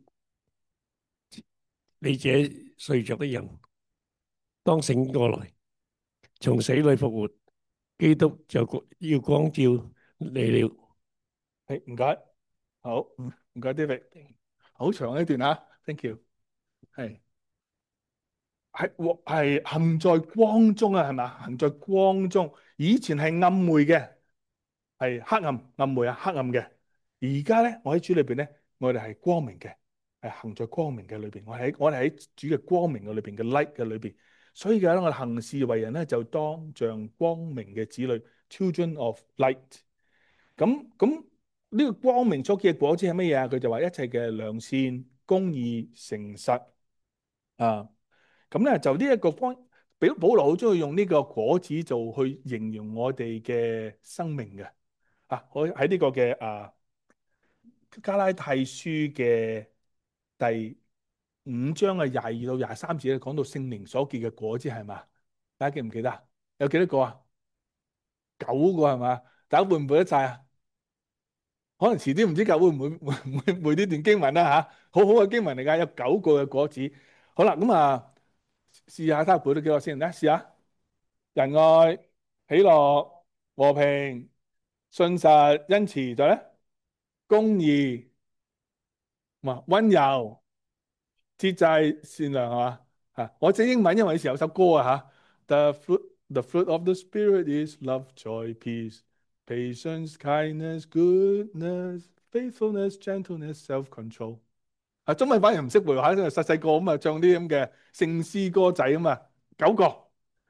你這睡着的人，當醒過來，從死裏復活，基督就要光照你了。 係唔該，好唔該 David，好長一段啊 ，thank you，係係係行在光中啊，係咪？行在光中，以前係暗昧嘅，係黑暗暗昧啊，黑暗嘅。而家咧，我喺主裏邊咧，我哋係光明嘅，係行在光明嘅裏邊。我喺我哋喺主嘅光明嘅裏邊嘅 light 嘅裏邊。所以嘅咧，我哋行事為人咧，就當像光明嘅子女 ，children of light。咁咁呢個光明所結嘅果子係乜嘢啊？佢就話一切嘅良善、公義、誠實啊。咁咧就呢一個光，保保羅好中意用呢個果子做去形容我哋嘅生命嘅啊。我喺呢個嘅啊加拉太書嘅第五章嘅廿二到廿三節咧，講到聖靈所結嘅果子係嘛？大家記唔記得啊？有幾多個啊？九個係嘛？大家背唔背得晒啊？可能遲啲唔知教會唔會會唔會背呢段經文啦嚇，好好嘅經文嚟㗎，有九個嘅果子。好啦，咁啊試下睇下背到幾個先，嚟試下仁愛、喜樂、和平、信實、恩慈，再咧公義、嘛温柔、節制、善良係嘛嚇？我整英文，因為以前有首歌啊嚇。The fruit, the fruit of the spirit is love, joy, peace, patience, kindness, goodness, faithfulness, gentleness, self-control。啊，中文反而唔識背喎，喺細細個咁啊，唱啲咁嘅聖詩歌仔啊嘛，九個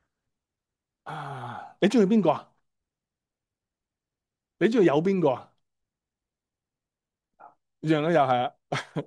啊，你中意邊個啊？你中意有邊個啊？樣都有係啊，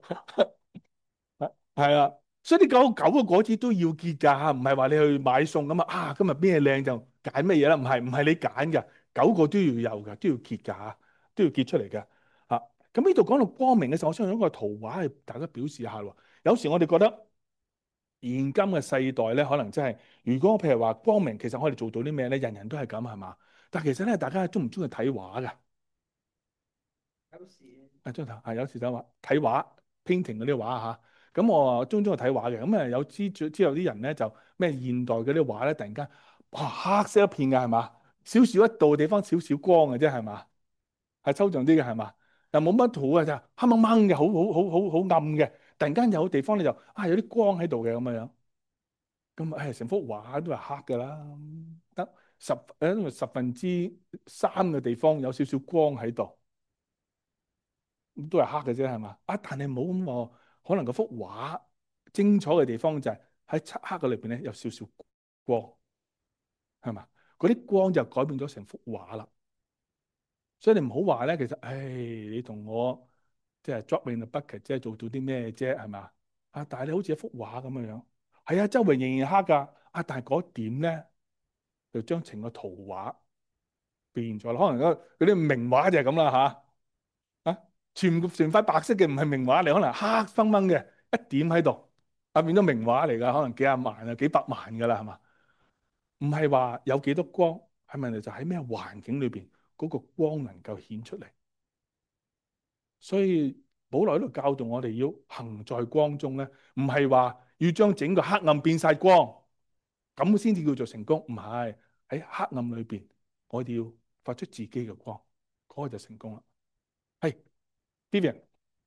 係啊，所以呢九九個果子都要結㗎，唔係話你去買餸咁啊，啊今日邊嘢靚就揀乜嘢啦，唔係唔係你揀㗎，九個都要有㗎，都要結㗎，都要結出嚟㗎。啊，咁呢度講到光明嘅時候，我想用一個圖畫去大家表示下喎。有時我哋覺得現今嘅世代咧，可能真係，如果譬如話光明，其實我哋做到啲咩咧？人人都係咁係嘛？但其實咧，大家中唔中意睇畫㗎？有時啊，中意睇啊，有時就話睇畫 painting 嗰啲畫嚇。咁我啊中中意睇畫嘅。咁啊有知之後啲人咧就咩現代嗰啲畫咧，突然間哇黑色一片嘅係嘛？少少一度地方少少光嘅啫係嘛？係抽象啲嘅係嘛？又冇乜圖嘅，就黑掹掹嘅，好好好好好暗嘅。突然間有地方咧就啊有啲光喺度嘅咁嘅樣。咁誒成幅畫都係黑㗎啦，得十誒十分之三嘅地方有少少光喺度，都係黑嘅啫係嘛？啊，但係冇咁喎，可能嗰幅畫精彩嘅地方就係喺漆黑嘅裏邊咧有少少光。 光，係嘛？嗰啲光就改變咗成幅畫啦。所以你唔好話咧，其實，唉，你同我即係 drop in the bucket，即係做到啲咩啫，係嘛？啊，但係你好似一幅畫咁樣樣，係啊，周圍仍然黑㗎，啊，但係嗰點咧就將成個圖畫變咗啦。可能嗰嗰啲名畫就係咁啦嚇，啊，全全塊白色嘅唔係名畫嚟，可能黑掹掹嘅一點喺度，啊，變咗名畫嚟㗎，可能幾廿萬啊、幾百萬㗎啦，係嘛？唔係話有幾多光，係問題就喺咩環境裏邊嗰個光能夠顯出嚟。所以保羅喺度教導我哋要行在光中咧，唔係話要將整個黑暗變晒光，咁先至叫做成功。唔係，喺黑暗裏邊，我哋要發出自己嘅光，嗰、個就成功啦。係 Vivian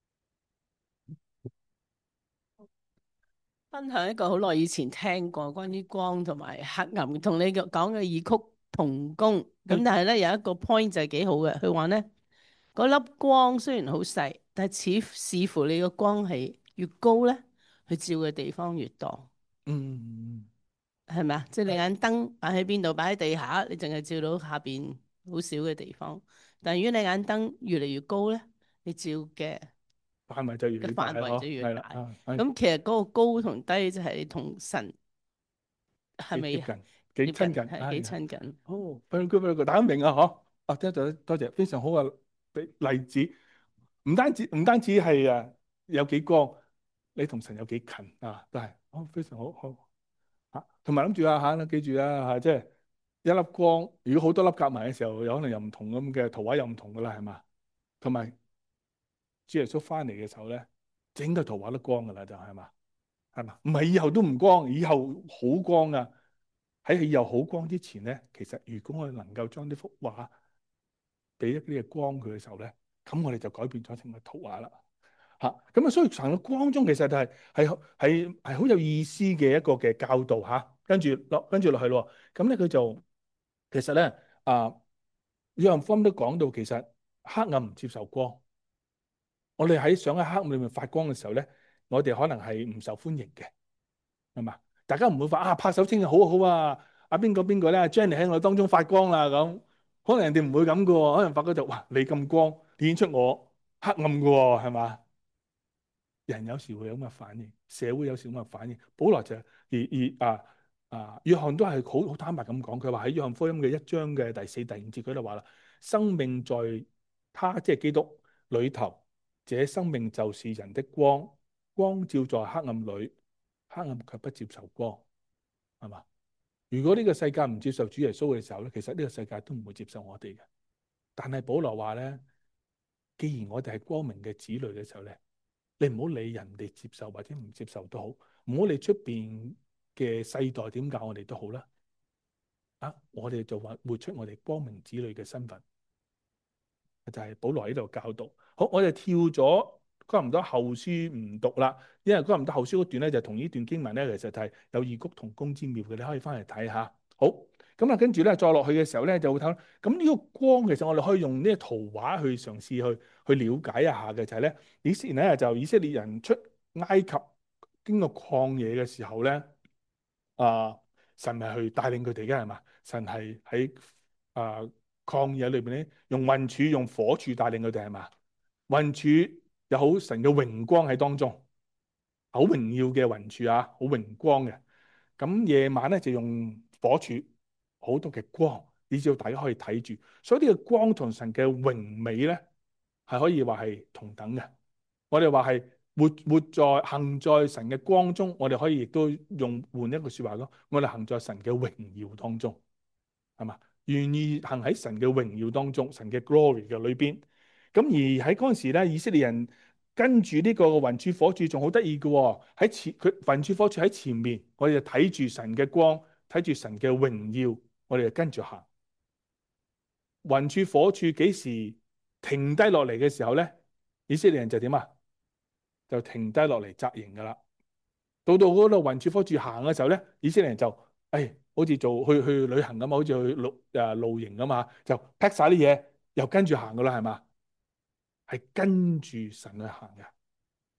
分享一個好耐以前聽過關於光同埋黑暗，同你講嘅異曲同工。咁嗯但係咧有一個 point 就係幾好嘅，佢話咧嗰粒光雖然好細，但係似視乎你個光係越高咧，佢照嘅地方越多， 嗯係咪啊？即係你眼燈擺喺邊度，擺喺地下，你淨係照到下邊好少嘅地方。但係如果你眼燈越嚟越高咧，你照嘅範圍就越嚟嘅越大範圍就越係啦， 大。 啊係咁其實嗰個高同低就係你同神係咪幾接近，幾親近， 係幾親近？ 哦，very good very good，大家明啊嗬？啊，多謝多謝，非常好嘅例子。唔單止唔單止係誒有幾光，你同神有幾近啊，都係哦，非常好好嚇。同埋諗住啊嚇，記住啊嚇，即係一粒光，如果好多粒夾埋嘅時候，有可能又唔同咁嘅圖畫又唔同噶啦，係嘛？同埋主耶穌翻嚟嘅時候咧，整個圖畫都光噶啦，就係嘛？係嘛？唔係以後都唔光，以後好光啊！喺以後好光之前咧，其實如果我哋能夠將呢幅畫俾一啲嘅光佢嘅時候咧，咁我哋就改變咗成個圖畫啦。嚇咁啊，所以神嘅光中其實就係係係係好有意思嘅一個嘅教導嚇。跟住落跟住落去咯，咁咧佢就其實咧啊，約翰福音都講到，其實黑暗唔接受光。我哋喺想喺黑暗裏面發光嘅時候咧，我哋可能係唔受歡迎嘅，係嘛？大家唔會話啊拍手稱好啊好啊，阿邊個邊個咧 Jenny 喺我當中發光啦咁，可能人哋唔會咁嘅喎，可能發覺就哇你咁光，顯出我黑暗嘅喎，係嘛？人有時會有咁嘅反應，社會有時咁嘅反應。保羅就而而啊啊，約翰都係好好坦白咁講，佢話喺約翰福音嘅一章嘅第四、第五節，佢就話啦：生命在他即係基督裏頭，這生命就是人的光，光照在黑暗裏，黑暗卻不接受光，係嘛？如果呢個世界唔接受主耶穌嘅時候咧，其實呢個世界都唔會接受我哋嘅。但係保羅話咧，既然我哋係光明嘅子女嘅時候咧，你唔好理人哋接受或者唔接受都好，唔好理出邊嘅世代點教我哋都好啦。啊，我哋就話活出我哋光明子女嘅身份，就係保羅喺度教導。好，我哋跳咗哥林多後書唔讀啦，因為哥林多後書嗰段咧就同呢段經文咧其實係有異曲同工之妙嘅，你可以翻嚟睇下。好，咁啊跟住咧再落去嘅時候咧就會睇，咁呢個光其實我哋可以用呢個圖畫去嘗試去去了解一下嘅，就係咧以前咧就以色列人出埃及經過曠野嘅時候咧，啊神係去帶領佢哋嘅係嘛？神係喺啊曠野裏邊咧用雲柱用火柱帶領佢哋係嘛？雲柱有好神嘅榮光喺當中，好榮耀嘅雲柱啊，好榮光嘅。咁夜晚咧就用火柱，好多嘅光，以至到大家可以睇住。所以呢個光同神嘅榮美咧，係可以話係同等嘅。我哋話係活活在行在神嘅光中，我哋可以亦都用換一個說話咯。我哋行在神嘅榮耀當中，係嘛？願意行喺神嘅榮耀當中，神嘅 glory 嘅裏邊。咁而喺嗰陣時咧，以色列人跟住呢個雲柱火柱仲好得意嘅喎，喺前佢雲柱火柱喺前面，我哋就睇住神嘅光，睇住神嘅榮耀，我哋就跟住行。雲柱火柱幾時停低落嚟嘅時候咧，以色列人就點啊？就停低落嚟紮營噶啦。到到嗰度雲柱火柱行嘅時候咧，以色列人就誒、哎、好似做去去旅行咁嘛，好似去露誒露營咁嘛，就 pack 晒啲嘢，又跟住行噶啦，係嘛？係跟住神去行嘅，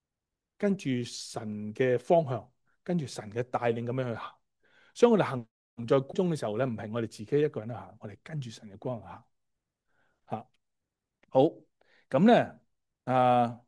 跟住神嘅方向，跟住神嘅帶領咁樣去行。所以我哋行在光中嘅時候咧，唔係我哋自己一個人去行，我哋跟住神嘅光行嚇。好，咁咧啊，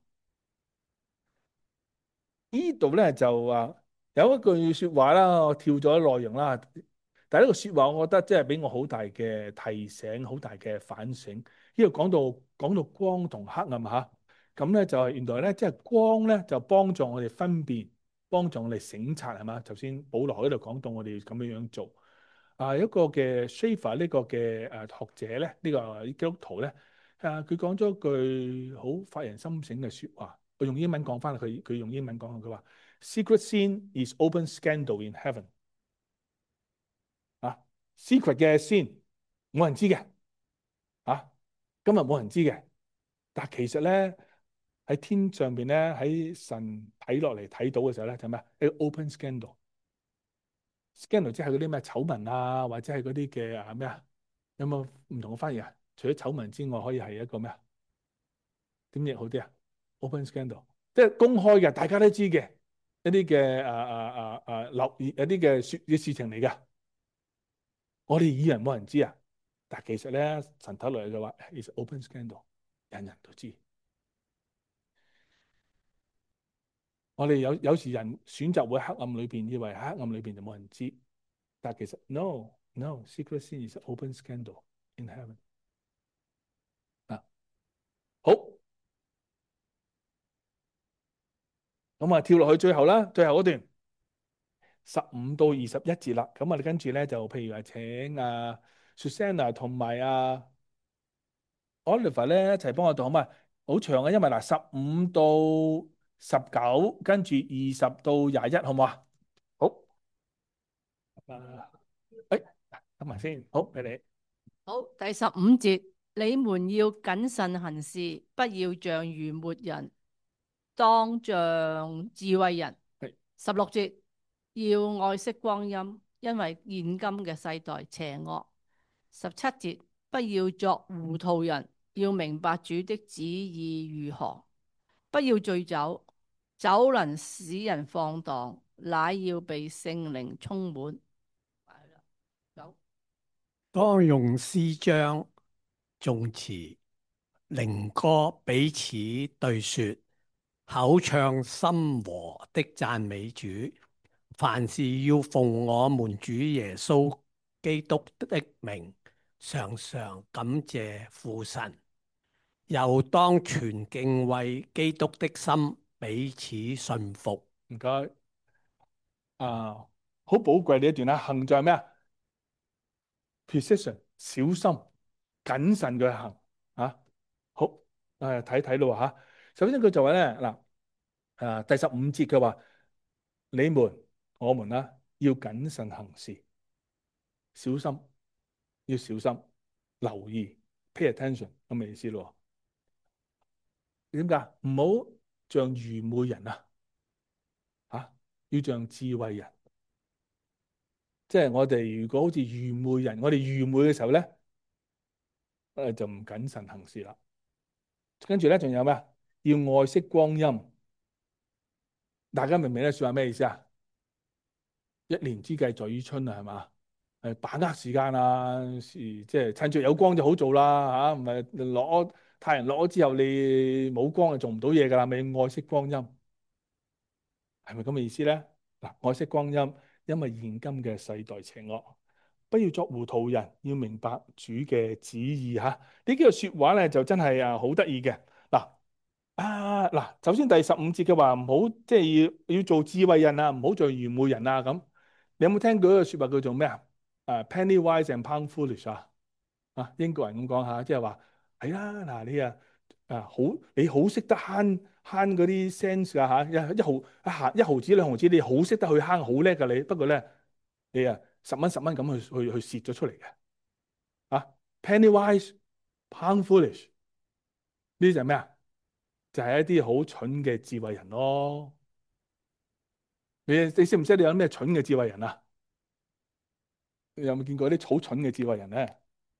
呢度咧就啊有一句説話啦，我跳咗內容啦。但係呢個説話，我覺得即係俾我好大嘅提醒，好大嘅反省。呢度講到講到光同黑暗嚇，咁咧就係原來咧，即係光咧就幫助我哋分辨，幫助我哋省察係嘛？頭先保羅喺度講到我哋咁樣樣做。啊，一個嘅 Schaeffer 呢個嘅誒學者咧，呢、這個基督徒咧，啊佢講咗句好發人深省嘅説話。我用英文講翻，佢佢用英文講，佢話 Secret sin is open scandal in heaven。啊，secret 嘅 sin 冇人知嘅，啊，今日冇人知嘅，但係其實咧喺天上邊咧，喺神睇落嚟睇到嘅時候咧，就咩啊？一個 open scandal。scandal 即係嗰啲咩醜聞啊，或者係嗰啲嘅啊咩啊？有冇唔同嘅翻譯啊？除咗醜聞之外，可以係一個咩啊？點譯好啲啊 ？open scandal 即係公開嘅，大家都知嘅一啲嘅啊啊啊啊留意一啲嘅説嘅事情嚟㗎。我哋以為冇人知啊，但係其實咧神睇落嚟就話 is open scandal，人人都知。我哋有有時人選擇會喺黑暗裏邊，以為喺黑暗裏邊就冇人知，但係其實 no no secret sin is open scandal in heaven。啊，好，咁啊跳落去最後啦，最後嗰段十五到二十一節啦。咁我哋跟住咧就譬如話請啊 Susanna 同埋啊 Oliver 咧一齊幫我讀好嘛？好長啊，因為嗱十五到十九，跟住二十到廿一，好唔好啊？好，啊，誒，等埋先，好，俾你。 好，第十五節，你們要謹慎行事，不要像愚昧人，當像智慧人。 係十六節，要愛惜光陰，因為現今嘅世代邪惡。十七節，不要作糊塗人，要明白主的旨意如何。不要醉酒，酒能使人放蕩，乃要被聖靈充滿。九。 當用詩章、頌詞、靈歌彼此對說，口唱心和的讚美主。凡事要奉我們主耶穌基督的名，常常感謝父神。又當存敬畏基督的心，彼此順服。 唔該，啊，好寶貴呢一段啦。行在咩啊 ？Precision，小心、謹慎嘅行啊。好，誒睇睇咯嚇。首先佢就話咧嗱，誒第十五節佢話：你們、我們啦，要謹慎行事，小心，要小心，留意 ，pay attention 咁嘅意思咯。點解？唔好像愚昧人啊，嚇，要像智慧人。即係我哋如果好似愚昧人，我哋愚昧嘅時候咧，誒就唔謹慎行事啦。跟住咧，仲有咩啊？要愛惜光陰。大家明唔明呢句説話咩意思啊？一年之計在於春啊，係嘛？誒，把握時間啊，即係趁住有光就好做啦嚇，唔係落咗太陽落咗之後，你冇光就做唔到嘢㗎啦，咪愛惜光陰，係咪咁嘅意思咧？嗱，愛惜光陰，因為現今嘅世代邪惡，不要作糊塗人，要明白主嘅旨意嚇。呢幾個説話咧就真係啊好得意嘅。嗱啊嗱，首先第十五節嘅話唔好即係要要做智慧人啊，唔好做愚昧人啊咁。你有冇聽過一個説話叫做咩啊？誒 penny wise and pound foolish 啊，啊英國人咁講下，即係話係啦，嗱你啊啊好，你好識得慳慳嗰啲 cents 㗎嚇，一一毫一毫一毫子兩毫子，你好識得去慳，好叻㗎你。不過咧，你啊十蚊十蚊咁去去去蝕咗出嚟嘅啊 penny wise pound foolish 呢啲就係咩啊？就係一啲好蠢嘅智慧人咯。你你識唔識你有咩蠢嘅智慧人啊？你有冇見過啲好蠢嘅智慧人咧？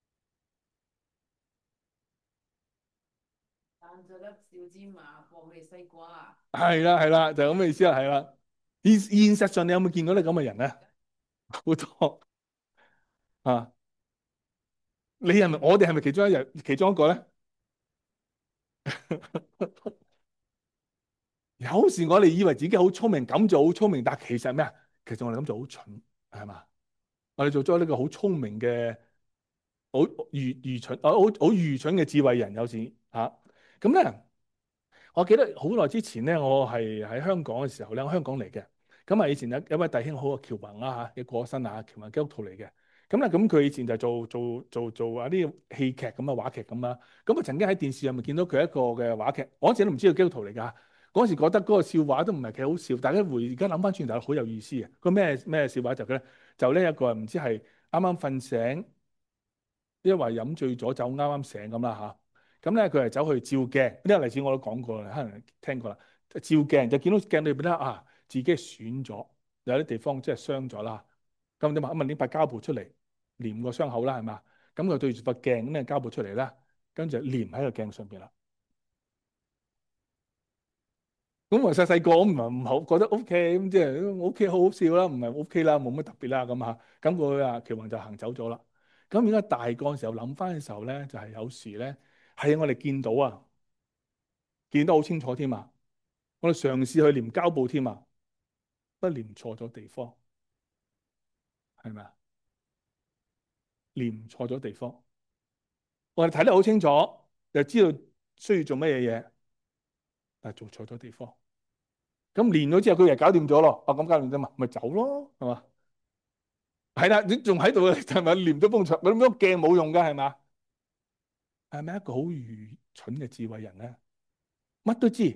彈咗粒小芝麻放嘅西瓜。 係啦係啦，就係咁嘅意思啦，係啦。現現實上你有冇見過啲咁嘅人咧？好多啊！你係咪我哋係咪其中一日其中一個咧？有時我哋以為自己好聰明，咁就好聰明，但係其實咩啊？其實我哋咁就好蠢，係嘛？我哋做咗呢個好聰明嘅、好愚愚蠢、啊好好愚蠢嘅智慧人，有時嚇咁咧。我記得好耐之前咧，我係喺香港嘅時候咧，我香港嚟嘅。咁啊，以前有有位弟兄好啊，喬宏啦嚇，嘅過身啊，喬宏基督徒嚟嘅。咁咧，咁佢以前就做做做做啊啲戲劇咁啊，話劇咁啊。咁啊，曾經喺電視入面見到佢一個嘅話劇，我嗰陣都唔知道基督徒嚟㗎。嗰時覺得嗰個笑話都唔係幾好笑，大家回而家諗翻轉頭好有意思嘅。個咩咩笑話就咧，就呢一個唔知係啱啱瞓醒，因為飲醉咗酒啱啱醒咁啦嚇。咁咧佢係走去照鏡，呢個例子我都講過啦，可能聽過啦。照鏡就見到鏡裏邊咧啊，自己損咗，有啲地方即係傷咗啦。咁點啊？咁啊拎塊膠布出嚟黏個傷口啦，係嘛？咁佢對住塊鏡咁咧膠布出嚟啦，跟住就黏喺個鏡上邊啦。咁我細細個唔係唔好覺得 O K，咁即係 O K 好好笑啦，唔係 O K 啦，冇乜特別啦咁嚇。咁佢啊喬宏就行走咗啦。咁而家大個嘅時候諗翻嘅時候咧，就係、是、有時咧係我哋見到啊，見得好清楚添啊。我哋嘗試去黏膠布添啊，不黏錯咗地方，係咪啊？黏錯咗地方，我哋睇得好清楚，又知道需要做乜嘢嘢，但係做錯咗地方。咁連咗之後，佢又搞掂咗咯。啊，咁搞掂啫嘛，咪走咯，係嘛？係啦，你仲喺度嘅，係咪黏咗埲牆？嗰啲鏡冇用㗎，係嘛？係咪一個好愚蠢嘅智慧人咧？乜都知，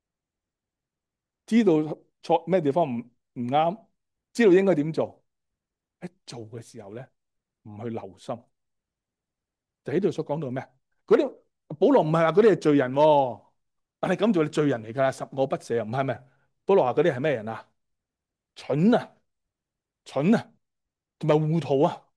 知道錯咩地方唔唔啱，知道應該點做，喺做嘅時候咧唔去留心，就喺度所講到咩？嗰啲保羅唔係話嗰啲係罪人喎，但係咁做係罪人嚟㗎，十惡不赦，唔係咩？保羅話嗰啲係咩人啊？蠢啊，蠢啊，同埋糊塗啊！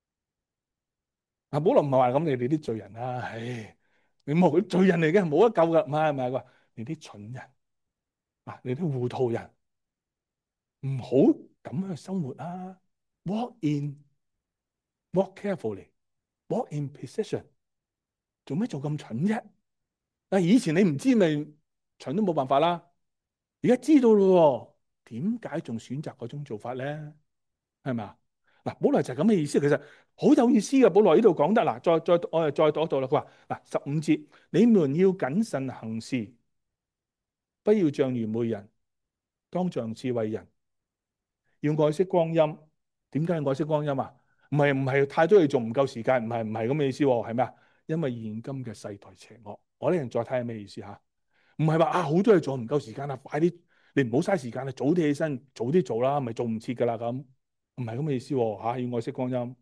啊，保羅唔係話咁，你哋啲罪人啊，唉，你冇罪人嚟嘅，冇得救㗎，唔係唔係話你啲蠢人啊，你啲糊塗人，唔好咁樣去生活啊 ！Walk in, walk carefully, walk in precision。做咩做咁蠢啫？啊，以前你唔知咪蠢都冇辦法啦，而家知道咯，點解仲選擇嗰種做法咧？係咪啊？嗱，保羅就係咁嘅意思，其實好有意思嘅。保羅呢度講得嗱，再再我哋再讀一讀啦。佢話嗱，十五節，你們要謹慎行事，不要像愚昧人，當像智慧人，要愛惜光陰。點解要愛惜光陰啊？唔係唔係太多嘢做唔夠時間，唔係唔係咁嘅意思喎，係咩啊？因為現今嘅世代邪惡。我呢人再睇下咩意思嚇？唔係話啊好多嘢做唔夠時間啊，快啲你唔好嘥時間啊，早啲起身，早啲做啦，咪做唔切噶啦咁。唔係咁嘅意思喎嚇，要愛惜光陰。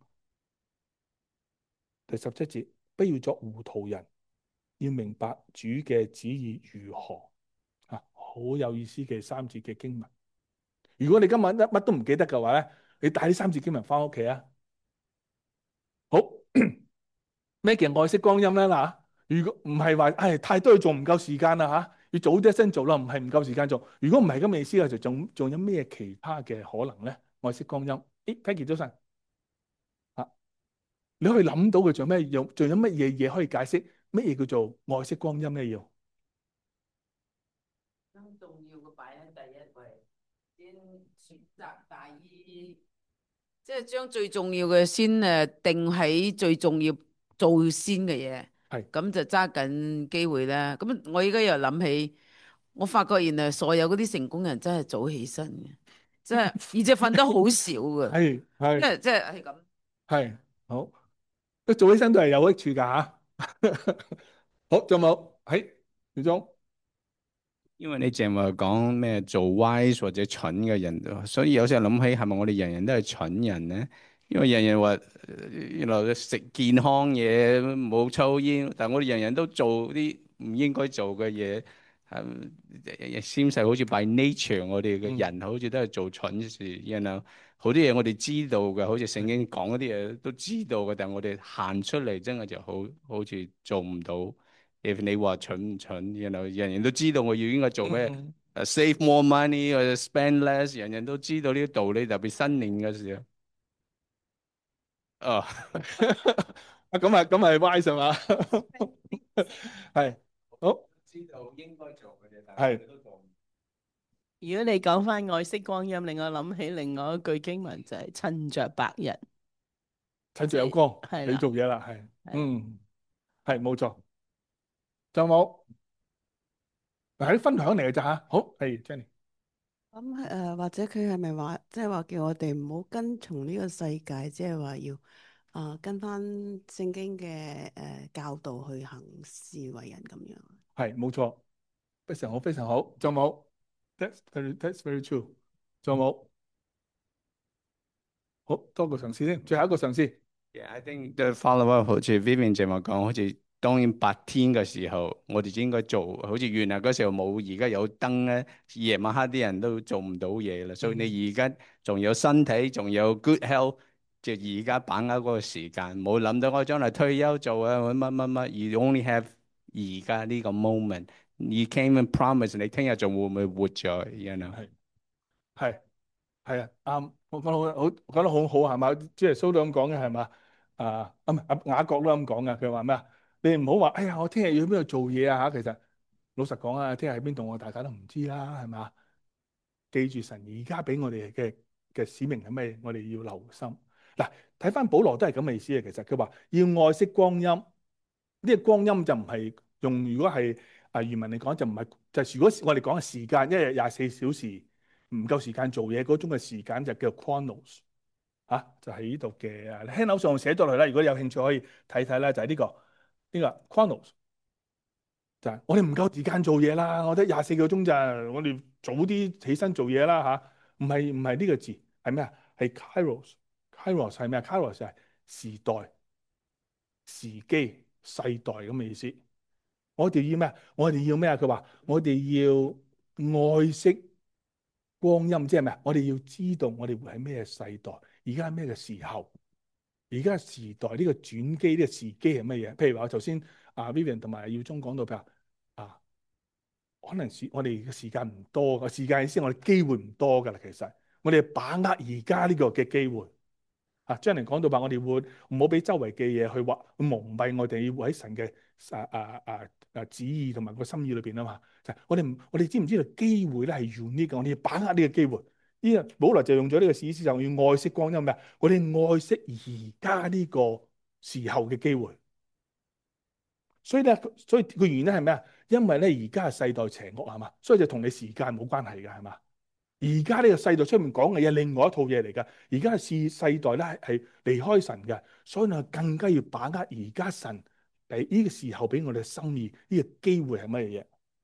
第十七節，不要作糊塗人，要明白主嘅旨意如何啊，好有意思嘅三節嘅經文。如果你今日乜乜都唔記得嘅話咧，你帶啲三節經文翻屋企啊。好，咩叫愛惜光陰咧嗱？如果唔係話，唉太多嘢做唔夠時間啦嚇，要早啲一聲做啦，唔係唔夠時間做。如果唔係咁嘅意思嘅，就仲仲有咩其他嘅可能咧？愛惜光陰。誒，Peggy 早晨啊，你可以諗到佢仲有咩用？仲有乜嘢嘢可以解釋乜嘢叫做愛惜光陰咧？要將重要嘅擺喺第一位，先選擇大於，即係將最重要嘅先誒定喺最重要做先嘅嘢。 係咁就揸緊機會啦。咁我而家又諗起，我發覺原來所有嗰啲成功人真係早起身嘅，即係而且瞓得好少嘅。 係係， 即係即係係咁。 係好，都做起身都係有益處㗎嚇。好，仲有冇？喺小鐘。 因為你淨係話講咩做 wise 或者蠢嘅人，所以有時候諗起係咪我哋人人都係蠢人咧？因為人人話原來食健康嘢冇抽煙，但係我哋人人都做啲唔應該做嘅嘢，係先係好似 by nature 我哋嘅人好似都係做蠢事，然後好多嘢我哋知道嘅，好似聖經講嗰啲嘢都知道嘅，但係我哋行出嚟真係就好好似做唔到。If 你話蠢唔蠢，然後人人都知道我要應該做咩，誒、uh, save more money 或者 spend less，人人都知道呢啲道理，特別新年嘅時候。 哦， 啊咁啊咁係 wise 係嘛？係好知道應該做嘅嘢，但係係都做唔如果你講翻愛惜光陰，令我諗起另外一句經文就係趁着白日， 趁住有光，你係啦， 做嘢啦，係係嗯係冇錯。仲有冇？嗱，啲分享嚟嘅咋嚇？好，係 Jenny。 咁誒、呃或者佢係咪話，即係話叫我哋唔好跟從呢個世界，即係話要啊、呃跟翻聖經嘅誒、呃教導去行事為人咁樣。 係冇錯，非常好，非常好。仲有冇？That's very that's very true。仲有冇？好多個嘗試先，最後一個嘗試。 Yeah, I think the follow up 好似 Vivian 正話講，好似當然白天嘅時候，我哋應該做，好似原來嗰時候冇，而家有燈咧，夜晚黑啲人都做唔到嘢啦。所以你而家仲有身體，仲有 good health，就而家把握嗰個時間，冇諗到我將來退休做啊乜乜乜。You only have 而家呢個 moment。You can't even promise 你聽日仲會唔會活咗？You know？ 係係係啊，啱。我講得好好，講得好好係嘛？即係蘇都咁講嘅係嘛？啊啊唔係阿雅各都咁講嘅。佢話咩啊？你唔好話，哎呀，我聽日要去邊度做嘢啊嚇。其實老實講啊，聽日喺邊度我大家都唔知啦，係嘛？記住神而家俾我哋嘅嘅使命係咩？我哋要留心。嗱，睇翻保羅都係咁嘅意思嘅。其實佢話要愛惜光陰，呢個光陰就唔係用，如果係啊原文嚟講就唔係，就係如果我哋講嘅時間，一日廿四小時唔夠時間做嘢嗰種嘅時間就叫 chronos 嚇，就喺呢度嘅輕樓上寫咗落去啦。如果有興趣可以睇睇啦，就係呢個呢個 chronos。就係我哋唔夠時間做嘢啦，我得廿四個鐘咋，我哋早啲起身做嘢啦嚇。唔係唔係呢個字係咩啊？係 kairos，kairos 係咩啊？kairos 係時代、時機、世代咁嘅意思。我哋要咩啊？我哋要咩啊？佢話我哋要愛惜光陰，即係咩啊？我哋要知道我哋會喺咩世代，而家係咩嘅時候，而家時代呢個轉機呢個時機係乜嘢？譬如話頭先啊 Vivian 同埋耀宗講到譬如啊，可能時我哋嘅時間唔多，個時間意思我哋機會唔多㗎啦。其實我哋把握而家呢個嘅機會啊，將嚟講到話我哋會唔好俾周圍嘅嘢去話去蒙蔽我哋，要活喺神嘅啊啊啊啊旨意同埋個心意裏邊啊嘛。就係我哋唔我哋知唔知道機會咧係 unique 嘅？我哋要把握呢個機會。呢個保羅就用咗呢個意思，就要愛惜光陰咩？我哋愛惜而家呢個時候嘅機會。所以咧，所以個原因係咩啊？因為咧而家係世代邪惡係嘛，所以就同你時間冇關係嘅係嘛。而家呢個世代出面講嘅嘢，另外一套嘢嚟㗎。而家係世代咧係離開神嘅，所以呢更加要把握而家神喺呢個時候俾我哋嘅心意，呢、這個機會係乜嘢？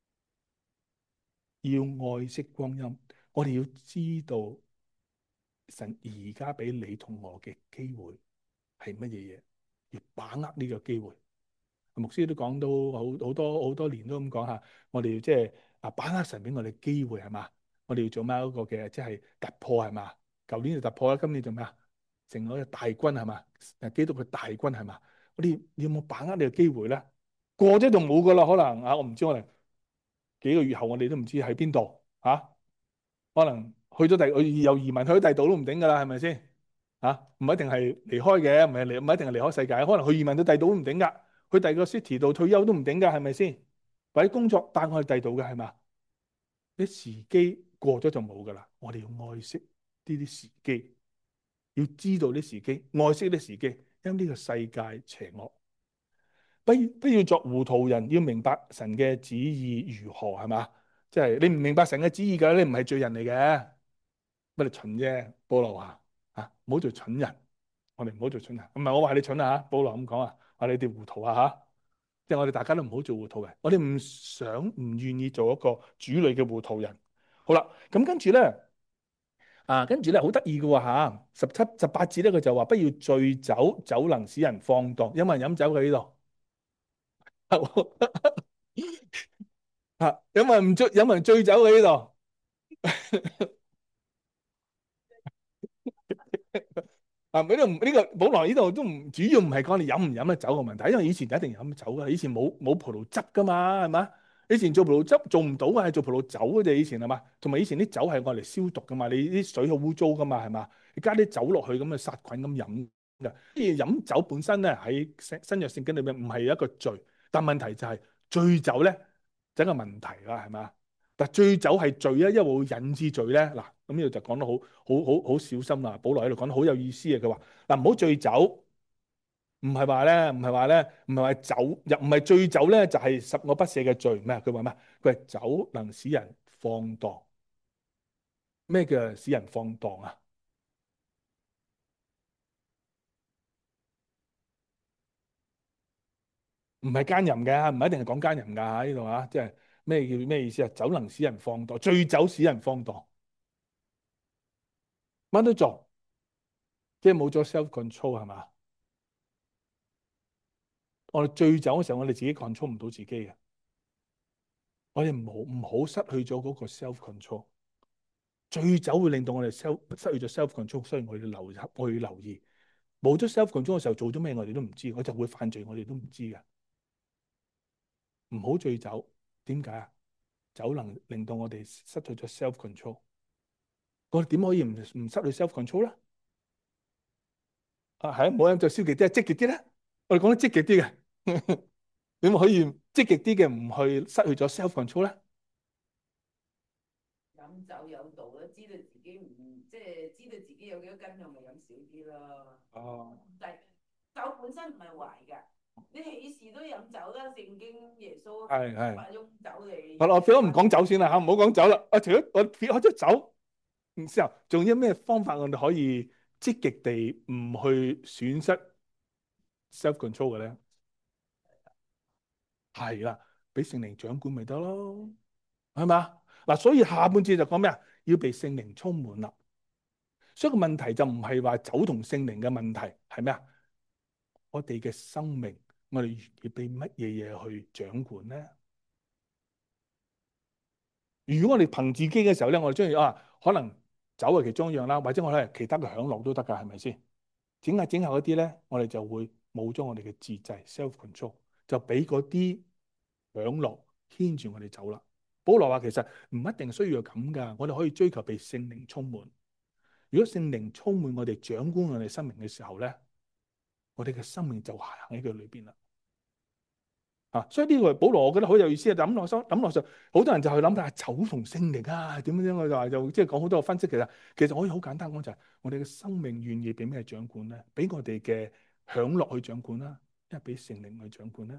要愛惜光陰，我哋要知道神而家俾你同我嘅機會係乜嘢嘢，要把握呢個機會。牧師都講到好好多好多年都咁講下，我哋要即係啊把握神俾我哋機會係嘛？我哋要做咩嗰個嘅即係突破係嘛？舊年就突破啦，今年做咩啊？成咗個大軍係嘛？誒基督嘅大軍係嘛？我哋有冇把握呢個機會咧？過咗就冇噶啦，可能啊，我唔知可能幾個月後我哋都唔知喺邊度嚇，可能去咗第又移民去咗第二度都唔定噶啦，係咪先嚇？唔一定係離開嘅，唔係離唔一定係離開世界，可能去移民到第二度都唔定噶。去第二個 city 度退休都唔頂㗎，係咪先？或者工作帶我去第二度嘅係嘛？啲時機過咗就冇㗎啦。我哋要愛惜呢啲時機，要知道啲時機，愛惜啲時機，因為呢個世界邪惡。不不要作糊塗人，要明白神嘅旨意如何係嘛？即係你唔明白神嘅旨意嘅，你唔係罪人嚟嘅，乜你蠢啫？保羅話啊，唔好做蠢人，我哋唔好做蠢人。唔係我話你蠢啊嚇，保羅咁講啊。話你哋糊塗啊嚇！即係我哋大家都唔好做糊塗嘅，我哋唔想唔願意做一個主類嘅糊塗人。好啦，咁跟住咧啊，跟住咧好得意嘅喎嚇，十七十八節咧佢就話不要醉酒，酒能使人放蕩。有冇人飲酒嘅呢度？啊，有冇人唔醉？有冇人醉酒嘅呢度？啊！呢度呢個保羅呢度都唔主要唔係講你飲唔飲得酒嘅問題，因為以前就一定飲酒㗎，以前冇冇葡萄汁㗎嘛，係嘛？以前做葡萄汁做唔到嘅，係做葡萄酒嘅啫。以前係嘛？同埋以前啲酒係愛嚟消毒㗎嘛，你啲水好污糟㗎嘛，係嘛？你加啲酒落去咁啊殺菌咁飲嘅。即係飲酒本身咧喺新新約聖經裏面唔係一個罪，但問題就係醉酒咧就係一個問題啦，係咪？但醉酒係罪咧，因為會引致罪咧。嗱，咁呢度就講得好好好好小心啦。保羅喺度講得好有意思嘅，佢話嗱，唔好醉酒。唔係話咧，唔係話咧，唔係話酒，又唔係醉酒咧，就係十惡不赦嘅罪咩？佢話咩？佢係酒能使人放蕩。咩叫使人放蕩啊？唔係奸淫嘅，唔一定係講奸淫㗎喺呢度啊！即係咩叫咩意思啊？酒能使人放蕩，醉酒使人放蕩，乜都做，即係冇咗 self control 係嘛？我哋醉酒嘅時候，我哋自己 control 唔到自己嘅，我哋唔好唔好失去咗嗰個 self control。醉酒會令到我哋 self 失去咗 self control，所以我哋留意，我要留意。冇咗 self control 嘅時候，做咗咩我哋都唔知，我就會犯罪，我哋都唔知嘅。唔好醉酒，點解啊？酒能令到我哋失去咗 self control。我哋點可以唔唔失去 self control 咧？啊，係啊，冇飲就消極啲，積極啲咧。我哋講得積極啲嘅，點可以積極啲嘅唔去失去咗 self control 咧？ 飲酒有道啦，知道自己唔即係知道自己有幾多斤，就咪飲少啲咯。 哦， 但酒本身唔係壞㗎，你喜事都飲酒啦。聖經耶穌係係話用酒嚟。 好啦，我撇咗唔講酒先啦嚇，唔好講酒啦。我除咗我撇開咗酒，然之後仲有咩方法我哋可以積極地唔去損失 self control 嘅咧？係啦，俾聖靈掌管咪得咯，係嘛？嗱，所以下半節就講咩啊？要被聖靈充滿啦。所以個問題就唔係話酒同聖靈嘅問題，係咩啊？我哋嘅生命，我哋願意俾乜嘢嘢去掌管咧？如果我哋憑自己嘅時候咧，我哋中意啊，可能酒係其中一樣啦，或者我哋其他嘅享樂都得㗎，係咪先？整下整下嗰啲咧，我哋就會冇咗我哋嘅自制 self control， 就俾嗰啲享樂牽住我哋走啦。保羅話其實唔一定需要咁㗎，我哋可以追求被聖靈充滿。如果聖靈充滿我哋，掌管我哋生命嘅時候咧，我哋嘅生命就行喺佢裏邊啦。啊，所以呢個保羅我覺得好有意思啊！諗落心諗落上，好多人就去諗下酒同聖靈啊，點樣樣我就話就即係講好多個分析。其實其實可以好簡單講就係，我哋嘅生命願意俾咩掌管咧？俾我哋嘅享樂去掌管啦，因為俾聖靈去掌管咧。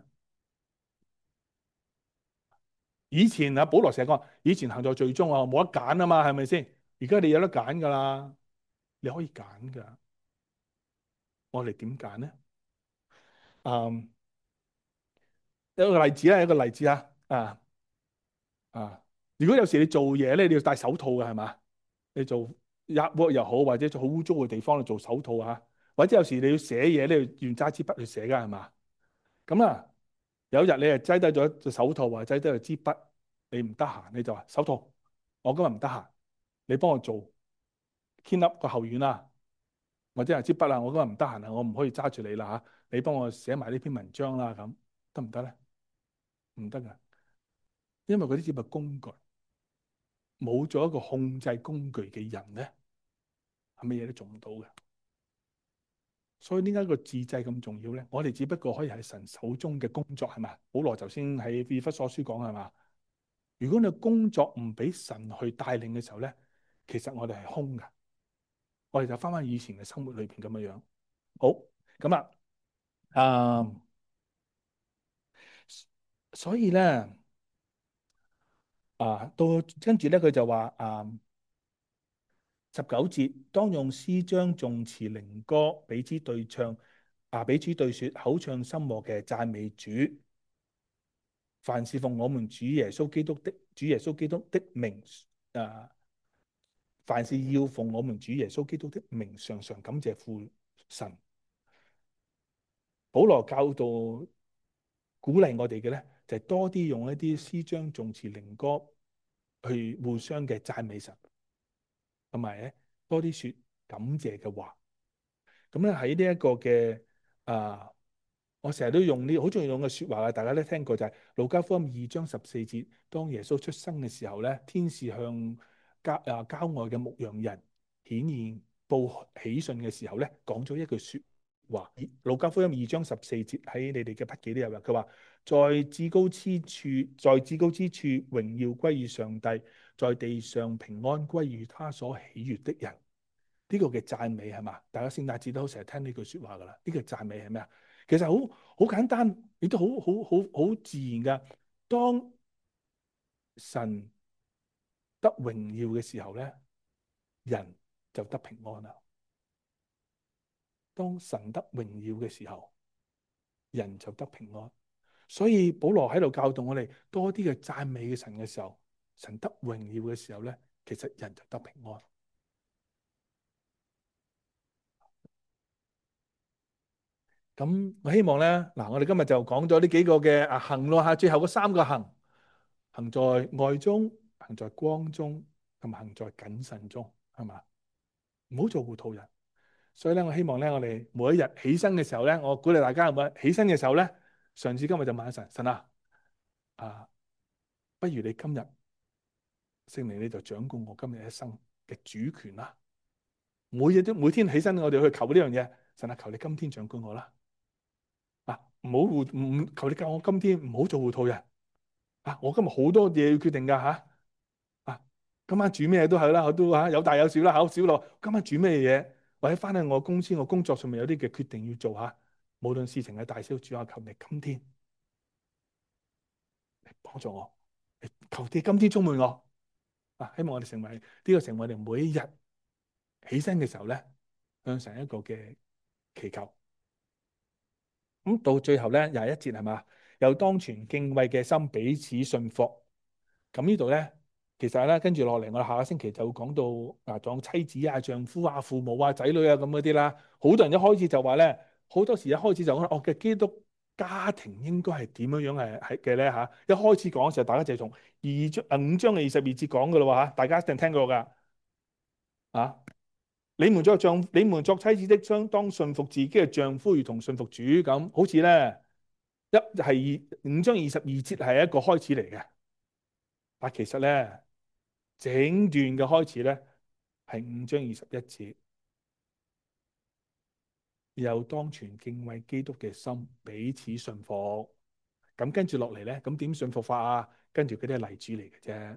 以前啊，保羅成日講，以前行在罪中啊，冇得揀啊嘛，係咪先？而家你有得揀噶啦，你可以揀噶。我哋點揀咧？嗯。有一個例子啦，一個例子啊，啊啊！如果有時你做嘢咧，你要戴手套嘅係嘛？你做 yard work 又好，或者做好污糟嘅地方，你做手套啊。或者有時你要寫嘢咧，要用揸支筆去寫㗎係嘛？咁啊，有一日你係擠低咗隻手套，或者擠低咗支筆，你唔得閒，你就話手套，我今日唔得閒，你幫我做 clean up 個後院啦，或者係支筆啊，我今日唔得閒啊，我唔可以揸住你啦嚇，你幫我寫埋呢篇文章啦，咁得唔得咧？唔得噶。因為嗰啲只係工具，冇咗一個控制工具嘅人咧，係乜嘢都做唔到嘅。所以點解個自制咁重要咧？我哋只不過可以係神手中嘅工作，係咪？保羅頭先喺以弗所書講係嘛？如果你工作唔俾神去帶領嘅時候咧，其實我哋係空噶。我哋就翻翻以前嘅生活裏邊咁樣樣。好，咁啊，啊，所以咧。啊，到跟住咧，佢就話啊，十九節，當用詩章、頌詞、靈歌彼此對唱，啊，彼此對說，口唱心和嘅讚美主。凡事奉我們主耶穌基督的主耶穌基督的名，啊，凡事要奉我們主耶穌基督的名，常常感謝父神。保羅教導鼓勵我哋嘅咧，就係、是、多啲用一啲詩章、頌詞、靈歌。去互相嘅讚美神，同埋咧多啲說感謝嘅話。咁咧喺呢一個嘅啊，我成日都用呢好中意用嘅説話啊，大家都聽過就係、是《路加福音》二章十四節，當耶穌出生嘅時候咧，天使向郊啊郊外嘅牧羊人顯現報喜訊嘅時候咧，講咗一句説話。路加福音二章十四節喺你哋嘅筆記都有嘅，佢話在至高之處，在至高之處榮耀歸於上帝，在地上平安歸於他所喜悅的人。呢、這個嘅讚美係嘛？大家聖誕節都成日聽呢句説話噶啦。呢、這個讚美係咩啊？其實好好簡單，亦都好好好好自然噶。當神得榮耀嘅時候咧，人就得平安啦。當神得榮耀嘅時候，人就得平安。所以保羅喺度教導我哋多啲嘅讚美嘅神嘅時候，神得榮耀嘅時候咧，其實人就得平安。咁我希望咧，嗱，我哋今日就講咗呢幾個嘅啊行咯嚇，最後嗰三個行，行在愛中，行在光中，同埋行在謹慎中，係嘛？唔好做糊塗人。所以咧，我希望咧，我哋每一日起身嘅時候咧，我鼓勵大家，每日起身嘅時候咧，上次今日就問神，神啊，啊，不如你今日聖靈你就掌管我今日一生嘅主權啦。每日都每天起身，我哋去求呢樣嘢，神啊，求你今天掌管我啦。啊，唔好糊唔求你教我今天唔好做糊塗人。啊，我今日好多嘢要決定㗎嚇。啊，今晚煮咩都係啦，我都嚇有大有小啦，考小落。今晚煮咩嘢？或者翻去我公司，我工作上面有啲嘅決定要做嚇。無論事情嘅大小，主啊，求你今天嚟幫助我，求你今天充滿我。啊，希望我哋成為呢、這個成為我哋每一日起身嘅時候咧，向神一個嘅祈求。咁到最後咧，廿一節係嘛？又當存敬畏嘅心彼此順服。咁呢度咧，其實咧跟住落嚟，我哋下個星期就會講到啊，講妻子啊、丈夫啊、父母啊、仔女啊咁嗰啲啦。好多人一開始就話咧，好多時一開始就講哦嘅基督家庭應該係點樣樣係係嘅咧嚇。一開始講嘅時候，大家就從二章啊五章嘅二十二節講嘅咯喎嚇，大家一定聽過㗎啊。你們作丈，你們作妻子的，相當順服自己嘅丈夫，如同順服主咁。好似咧一係五章二十二節係一個開始嚟嘅，但其實咧整段嘅開始咧係五章二十一節，又當存敬畏基督嘅心，彼此順服。咁跟住落嚟咧，咁點順服法啊？跟住嗰啲係例子嚟嘅啫。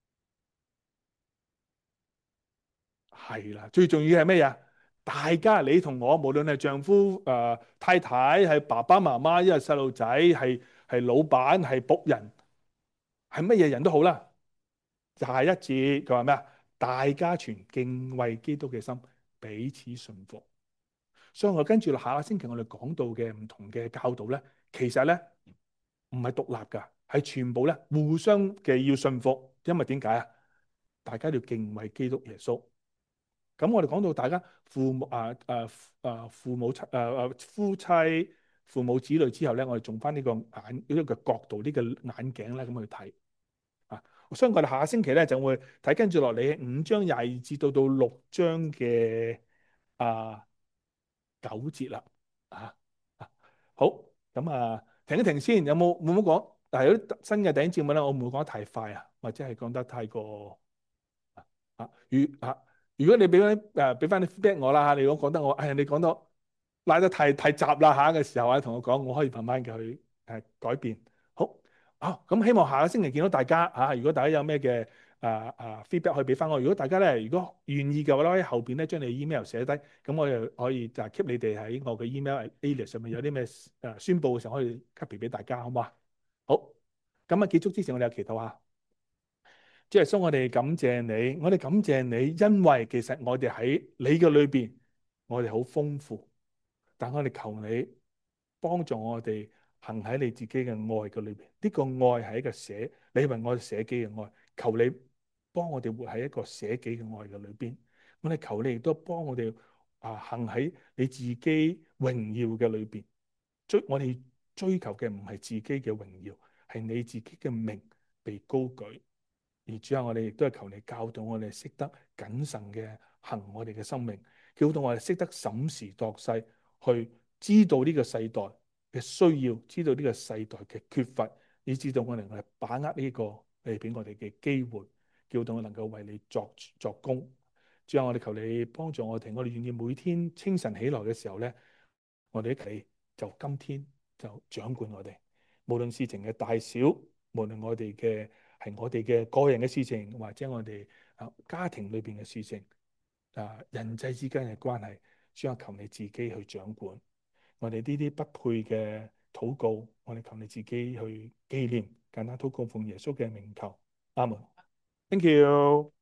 係啦，最重要係咩呀？大家你同我，無論係丈夫、誒、呃、太太，係爸爸媽媽，一係細路仔，係係老闆，係僕人，係乜嘢人都好啦。下一節佢話咩啊？大家存敬畏基督嘅心，彼此順服。所以我跟住下個星期我哋講到嘅唔同嘅教導咧，其實咧唔係獨立噶，係全部咧互相嘅要順服。因為點解啊？大家要敬畏基督耶穌。咁我哋講到大家父母啊啊啊父母妻啊啊夫妻父母子女之後咧，我哋仲翻呢個眼呢個角度呢個眼鏡咧咁去睇啊。所以我哋下個星期咧就會睇跟住落嚟五章廿二節到到六章嘅啊九節啦啊啊好咁啊停一停先，有冇冇冇講？但係有啲新嘅頂節目咧，我唔會講得太快啊，或者係講得太過啊與啊。如果你俾翻誒俾翻啲 feedback 我啦嚇，你如果覺得我誒你講到拉得太太雜啦嚇嘅時候啊，同我講，我可以慢慢嘅去誒改變。好啊，咁希望下個星期見到大家嚇。如果大家有咩嘅誒誒 feedback 可以俾翻我。如果大家咧如果願意嘅話咧，喺後邊咧將你 email 寫低，咁我又可以就 keep 你哋喺我嘅 email alias 上面有啲咩誒宣佈嘅時候可以 copy 俾大家，好唔好啊？好，咁啊結束之前我哋有祈禱下。主耶穌，我哋感謝你，我哋感謝你，因為其實我哋喺你嘅裏邊，我哋好豐富，但我哋求你幫助我哋行喺你自己嘅愛嘅裏邊。呢個愛係一個捨，你為我哋捨己嘅愛，求你幫我哋活喺一個捨己嘅愛嘅裏邊。我哋求你亦都幫我哋啊行喺你自己榮耀嘅裏邊。追我哋追求嘅唔係自己嘅榮耀，係你自己嘅名被高舉。而主啊，我哋亦都係求你教導我哋識得謹慎嘅行我哋嘅生命，叫到我哋識得審時度勢，去知道呢個世代嘅需要，知道呢個世代嘅缺乏，以至到我哋能夠把握呢個你俾我哋嘅機會，叫到我能夠為你作作工。主啊，我哋求你幫助我哋，我哋願意每天清晨起來嘅時候咧。 我哋一齊就今天就掌管我哋，無論事情嘅大小，無論我哋嘅係我哋嘅個人嘅事情，或者我哋啊家庭裏邊嘅事情，啊人際之間嘅關係，需要求你自己去掌管。我哋呢啲不配嘅禱告，我哋求你自己去紀念，簡單禱告奉耶穌嘅名求，阿門。Thank you。